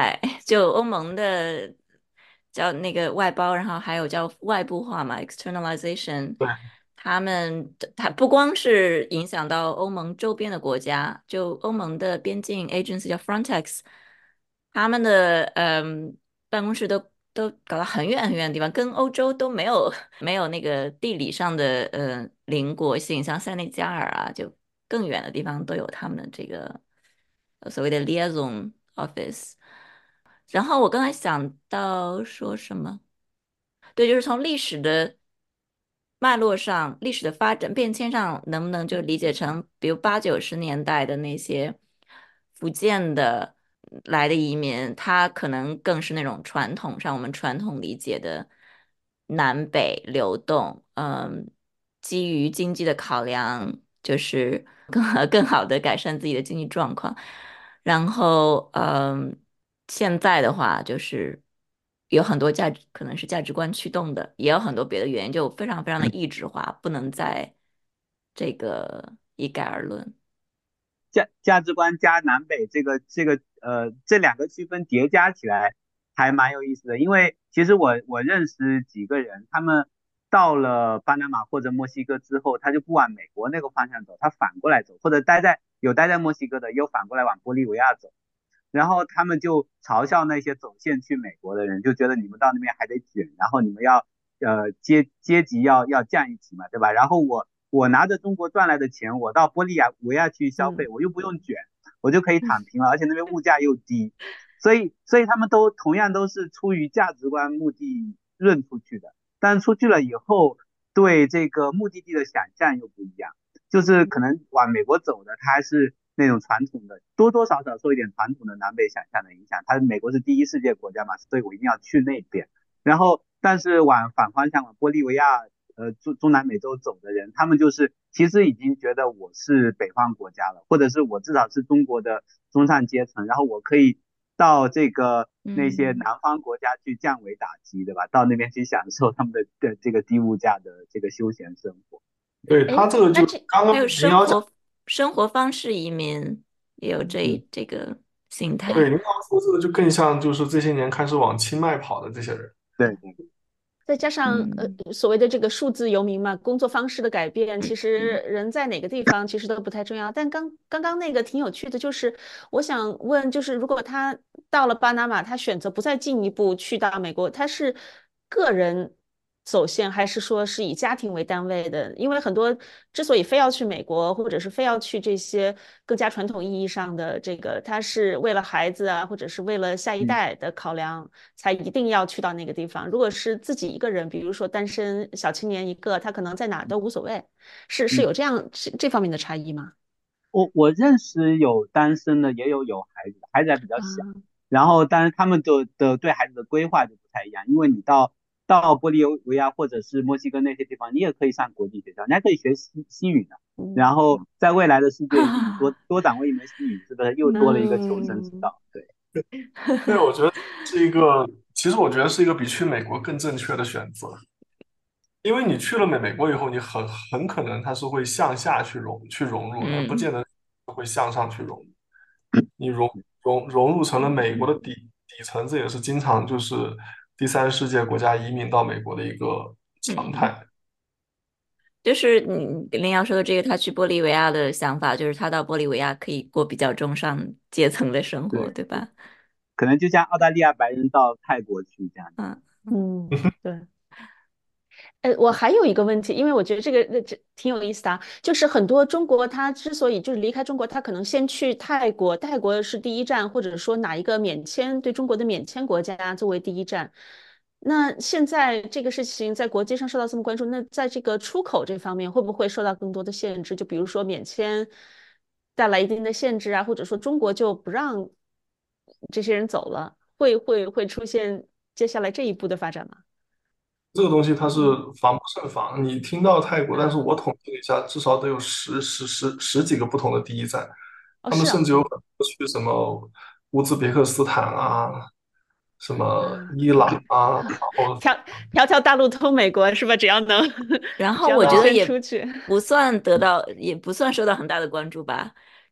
就欧盟的叫那个外包，然后还有叫外部化嘛，externalization。 对， 它不光是影响到欧盟周边的国家，就欧盟的边境 agency 叫 Frontex，他们的办公室都搞到很远很远的地方，跟欧洲都没有那个地理上的邻国性，像塞内加尔啊，就更远的地方都有他们的这个所谓的 liaison office。然后我刚才想到说什么？对，就是从历史的脉络上、历史的发展变迁上，能不能就理解成，比如80、90年代的那些福建的来的移民，他可能更是那种传统上我们传统理解的南北流动，基于经济的考量，就是更好的改善自己的经济状况。然后，现在的话就是有很多可能是价值观驱动的，也有很多别的原因，就非常非常的异质化，不能再这个一概而论。 价值观加南北这两个区分叠加起来还蛮有意思的，因为其实我认识几个人，他们到了巴拿马或者墨西哥之后，他就不往美国那个方向走，他反过来走，或者待在墨西哥的，又反过来往玻利维亚走。然后他们就嘲笑那些走线去美国的人，就觉得你们到那边还得卷，然后你们要阶级要降一级嘛，对吧？然后我拿着中国赚来的钱，我到玻利维亚去消费，我又不用卷，我就可以躺平了，而且那边物价又低，所以他们同样都是出于价值观目的论出去的，但是出去了以后，对这个目的地的想象又不一样。就是可能往美国走的，他还是那种传统的，多多少少受一点传统的南北想象的影响。美国是第一世界国家嘛，所以我一定要去那边。然后，但是反方向往玻利维亚、中南美洲走的人，他们就是其实已经觉得我是北方国家了，或者是我至少是中国的中上阶层，然后我可以到那些南方国家去降维打击，对吧？到那边去享受他们的这个低物价的这个休闲生活。 对，他哎， 这个就那这刚刚还有林瑶讲， 生活方式移民也有这个心态。 对，林瑶说这个就更像就是这些年开始往清迈跑的这些人。 对对。 再加上嗯所谓的这个数字游民嘛，工作方式的改变，其实人在哪个地方其实都不太重要。但刚刚那个挺有趣的，就是我想问，就是如果他到了巴拿马，他选择不再进一步去到美国，他是个人走线，还是说是以家庭为单位的？因为很多之所以非要去美国，或者是非要去这些更加传统意义上的这个，他是为了孩子啊，或者是为了下一代的考量，才一定要去到那个地方。如果是自己一个人，比如说单身小青年一个，他可能在哪儿都无所谓，是有这方面的差异吗？ 我认识有单身的，也有孩子的，孩子还比较小。 啊， 然后，但是他们的对孩子的规划就不太一样，因为你到玻利维亚或者是墨西哥那些地方，你也可以上国际学校，你还可以学西语呢。 嗯， 然后在未来的世界里，你多掌握一门西语，是不是又多了一个求生之嗯， 道？对。 对，我觉得是一个，其实我觉得是一个比去美国更正确的选择，因为你去了美国以后，你很可能它是会向下去融入的，而不嗯。 见得会向上去融入。你融入成了美国的底层，这也是经常就是第三世界国家移民到美国的一个常嗯， 态。 就是林瑶说的这个，他去玻利维亚的想法，就是他到玻利维亚可以过比较中上阶层的生活， 对， 对吧？ 可能就像澳大利亚白人到泰国去这样。 嗯嗯，对。我还有一个问题，因为我觉得这挺有意思的啊，就是很多中国他之所以就是离开中国，他可能先去泰国，泰国是第一站，或者说哪一个对中国的免签国家作为第一站。那现在这个事情在国际上受到这么关注，那在这个出口这方面会不会受到更多的限制？就比如说免签带来一定的限制啊，或者说中国就不让这些人走了，会出现接下来这一步的发展吗？ 这个东西它是防不胜防。你听到泰国，但是我统计了一下，至少得有十几个不同的第一站， 哦， 他们是啊。 甚至有很多去什么乌兹别克斯坦啊，什么啊， 伊朗啊，然后条大路通美国是吧？只要能， 然只后要能先我觉得也出去。 不算得到，也不算受到很大的关注吧。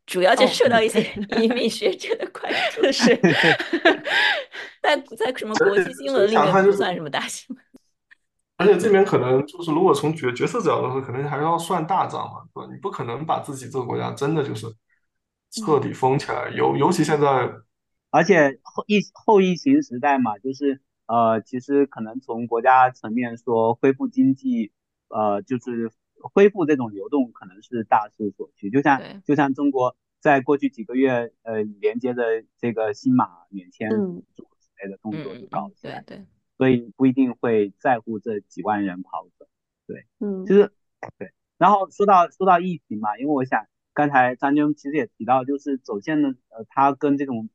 主要就哦， 受到一些移民学者的关注。 是， 在什么而且国际新闻里面想看就是不算什么大新闻。 而且这边可能就是如果从决策者角度说，可能还是要算大账嘛，对吧？你不可能把自己这个国家真的就是彻嗯底封起来，尤其现在。 而且后疫情时代嘛，就是其实可能从国家层面说恢复经济，就是恢复这种流动可能是大势所趋。就像对， 就像中国在过去几个月，连接的这个新马免签嗯之类的动作就搞起来， 对对。 所以不一定会在乎这几万人跑走。对，其嗯实对。然后说到疫情嘛，因为我想刚才张军其实也提到，就是走线的它跟这种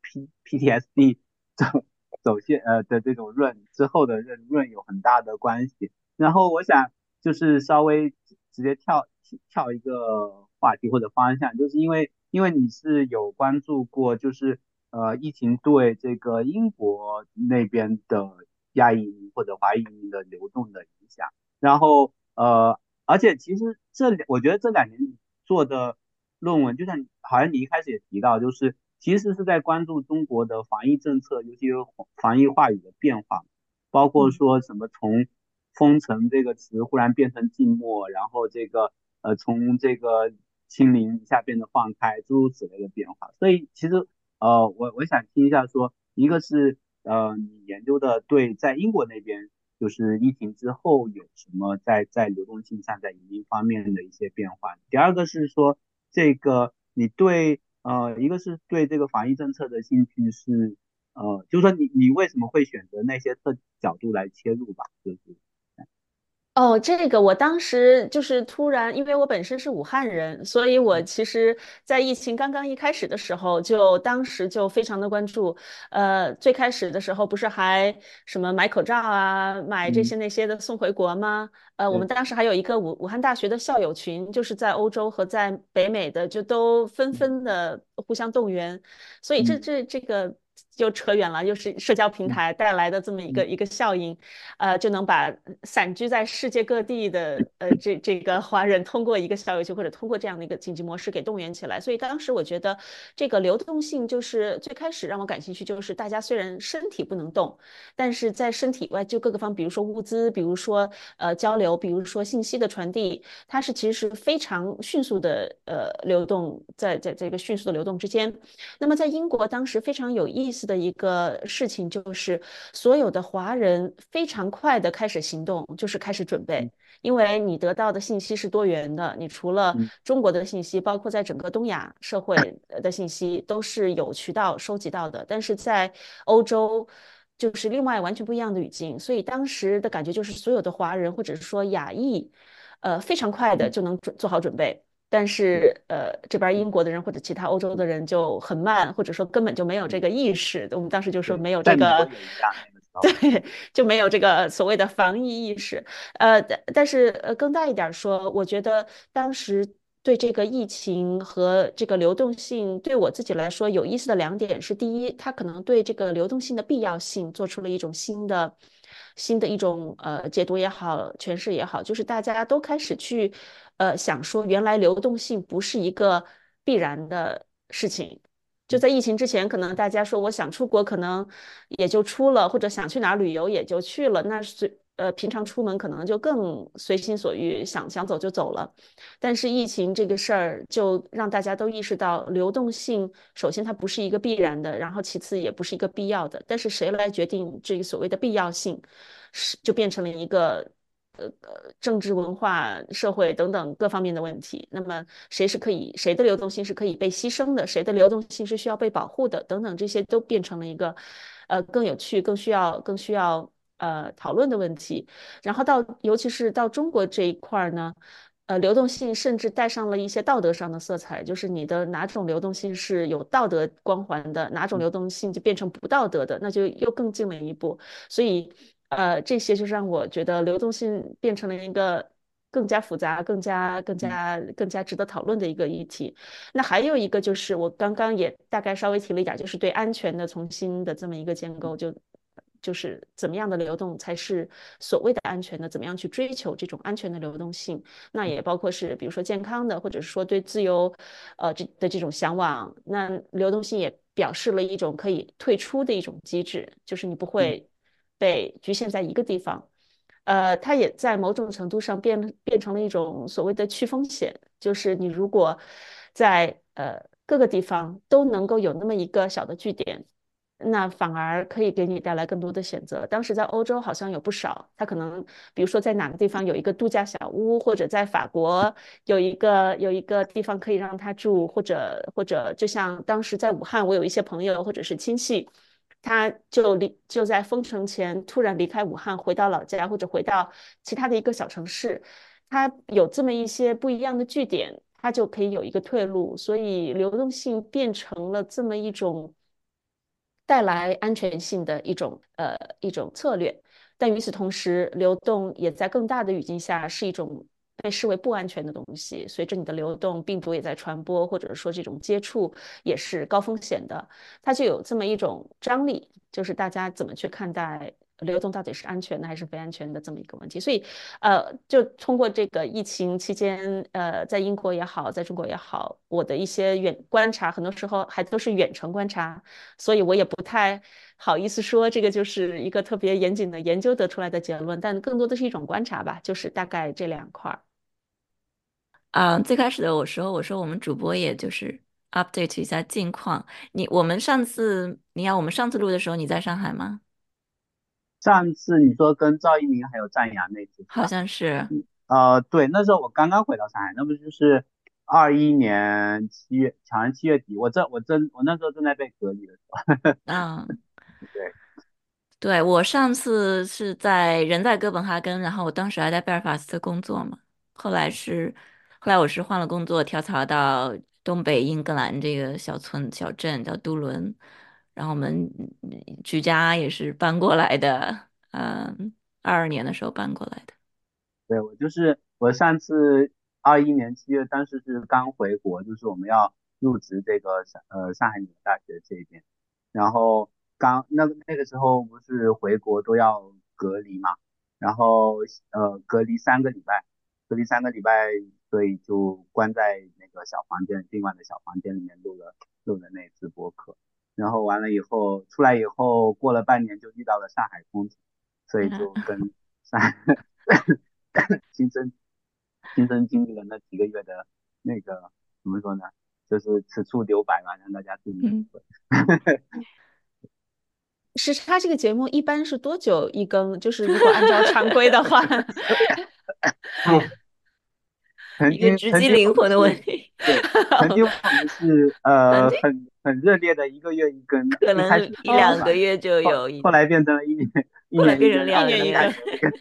PTSD 走线的这种之后的润有很大的关系。然后我想就是稍微直接跳一个话题或者方向，就是因为你是有关注过，就是疫情对这个英国那边的亚裔移民或者华裔移民的流动的影响，然后而且其实我觉得这2年你做的论文，就像好像你一开始也提到，就是其实是在关注中国的防疫政策，尤其是防疫话语的变化，包括嗯说什么从封城这个词忽然变成静默，然后这个从这个清零一下变得放开，诸如此类的变化。所以其实我想听一下说，一个是你研究的对在英国那边。就是疫情之后有什么在流动性上，在移民方面的一些变化。第二个是说，这个你对一个是对这个防疫政策的兴趣是就是说你为什么会选择那些角度来切入吧？就是哦，这个我当时就是突然，因为我本身是武汉人，所以我其实，在疫情刚刚一开始的时候，当时就非常的关注。最开始的时候不是还什么买口罩啊，买这嗯些那些的送回国吗？我们对当时还有一个武汉大学的校友群，就是在欧洲和在北美的，就都纷嗯纷的互相动员。所以这嗯这这个就扯远了，又是社交平嗯台带来的这么一个嗯一个效应。就能把散居在世界各地的这个华人通过一个校友群或者通过这样的一个经济模式给动员起来。所以当时我觉得这个流动性就是最开始让我感兴趣，就是大家虽然身体不能动，但是在身体外就各个方，比如说物资，比如说交流，比如说信息的传递，它是其实是非常迅速的流动，在这个迅速的流动之间。那么在英国当时非常有意思的一个事情就是，所有的华人非常快的开始行动，就是开始准备， 嗯因为你得到的信息是多元的，你除了嗯中国的信息，包括在整个东亚社会的信息都是有渠道收集到的，但是在欧洲。就是另外完全不一样的语境，所以当时的感觉就是所有的华人或者是说亚裔，非常快的嗯就能做好准备，但对是这边英国的人或者其他欧洲的人就很慢，或者说根本就没有这个意识。我们当时就说对， 没有这在美国个， 也一样，那个时候对，就没有这个所谓的防疫意识。但是更大一点说，我觉得当时。对这个疫情和这个流动性，对我自己来说有意思的2点是：第一，它可能对这个流动性的必要性做出了一种新的一种解读也好，诠释也好，就是大家都开始去想说，原来流动性不是一个必然的事情。就在疫情之前，可能大家说我想出国，可能也就出了，或者想去哪儿旅游也就去了。那平常出门可能就更随心所欲，想走就走了。但是疫情这个事儿，就让大家都意识到，流动性首先它不是一个必然的，然后其次也不是一个必要的。但是谁来决定这个所谓的必要性，就变成了一个政治、文化、社会等等各方面的问题。那么谁的流动性是可以被牺牲的，谁的流动性是需要被保护的，等等，这些都变成了一个更有趣、更需要讨论的问题。然后尤其是到中国这一块儿呢。流动性甚至带上了一些道德上的色彩，就是你的哪种流动性是有道德光环的，哪种流动性就变成不道德的，那就又更进了一步。所以，这些就让我觉得流动性变成了一个更加复杂、更加值得讨论的一个议题。那还有一个就是我刚刚也大概稍微提了一点，就是对安全的重新的这么一个建构，就就是怎么样的流动才是所谓的安全的，怎么样去追求这种安全的流动性。那也包括是比如说健康的，或者是说对自由这种向往。那流动性也表示了一种可以退出的一种机制，就是你不会被局限在一个地方。它也在某种程度上变成了一种所谓的去风险，就是你如果在各个地方都能够有那么一个小的据点，那反而可以给你带来更多的选择。当时在欧洲好像有不少，他可能比如说在哪个地方有一个度假小屋，或者在法国有一个地方可以让他住，或者就像当时在武汉，我有一些朋友或者是亲戚。他就在封城前突然离开武汉，回到老家或者回到其他的一个小城市，他有这么一些不一样的据点，他就可以有一个退路，所以流动性变成了这么一种带来安全性的一种策略。但与此同时，流动也在更大的语境下是一种被视为不安全的东西。随着你的流动，病毒也在传播，或者说这种接触也是高风险的，它就有这么一种张力，就是大家怎么去看待流动到底是安全的还是非安全的这么一个问题。所以，就通过这个疫情期间，在英国也好，在中国也好，我的一些远观察，很多时候还都是远程观察，所以我也不太好意思说这个就是一个特别严谨的研究得出来的结论，但更多的是一种观察吧，就是大概这两块。 最开始的时候我说我们主播也就是 update 一下近况。我们上次录的时候你在上海吗？ 上次你说跟赵一鸣还有战阳那次是好吧？ 像是。 对，那时候我刚刚回到上海，那不就是21年7月，好像7月底，我那时候正在被隔离的时候。 嗯， 对。 对，我上次是人在哥本哈根，然后我当时还在贝尔法斯特工作嘛。后来是，后来我是换了工作，跳槽到东北英格兰这个小镇叫都伦，然后我们居家也是搬过来的，22年的时候搬过来的。 对，我上次21年7月，当时是刚回国，就是我们要入职这个上海理工大学这边，然后那个时候不是回国都要隔离嘛，然后隔离三个礼拜，所以就关在那个小房间，宾馆的小房间里面录了那次播客，然后完了以后出来以后过了半年就遇到了上海封城，所以就跟上亲身亲身经历了那几个月的那个怎么说呢，就是此处留白嘛，让大家自己体嗯， 会。 时差这个节目一般是多久一更？就是如果按照常规的话， 不， 曾一个经曾经我直击灵魂的问们是题。 对，曾经我们是曾经很热烈的1个月一更的， 可能一开始一两吧， 个月就有后来变成了一年一更， 后来变成然后一年一个。 再加 2年。 上这个。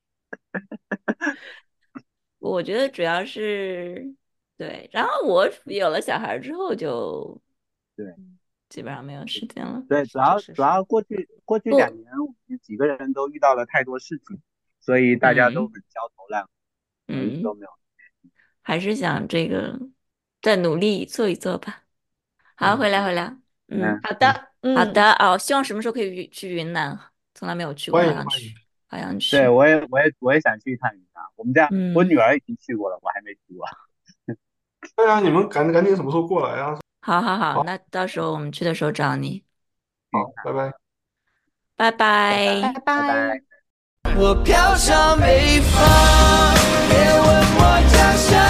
我觉得主要是对，然后我有了小孩之后就对基本上没有时间了。 对，主确实是。 要过去不， 2年，我们几个人都遇到了太多事情，所以大家都嗯很焦头烂额，一直都嗯， 没有。 还是想这个再努力做一做吧。好， 嗯， 回来。嗯， 嗯嗯， 好的， 好的哦，希望什么时候可以去云南，从来没有去过， 欢迎欢迎。 好想对， 去。 我也想去一趟云南。我们家我嗯， 女儿已经去过了，我还没去过。 对啊，你们赶紧什么时候过来啊？ 好好好， 好， 那到时候我们去的时候找你， 嗯， 好，拜拜。 拜拜拜， 拜拜。 拜拜。 拜。 我飘向北方，别问我家乡。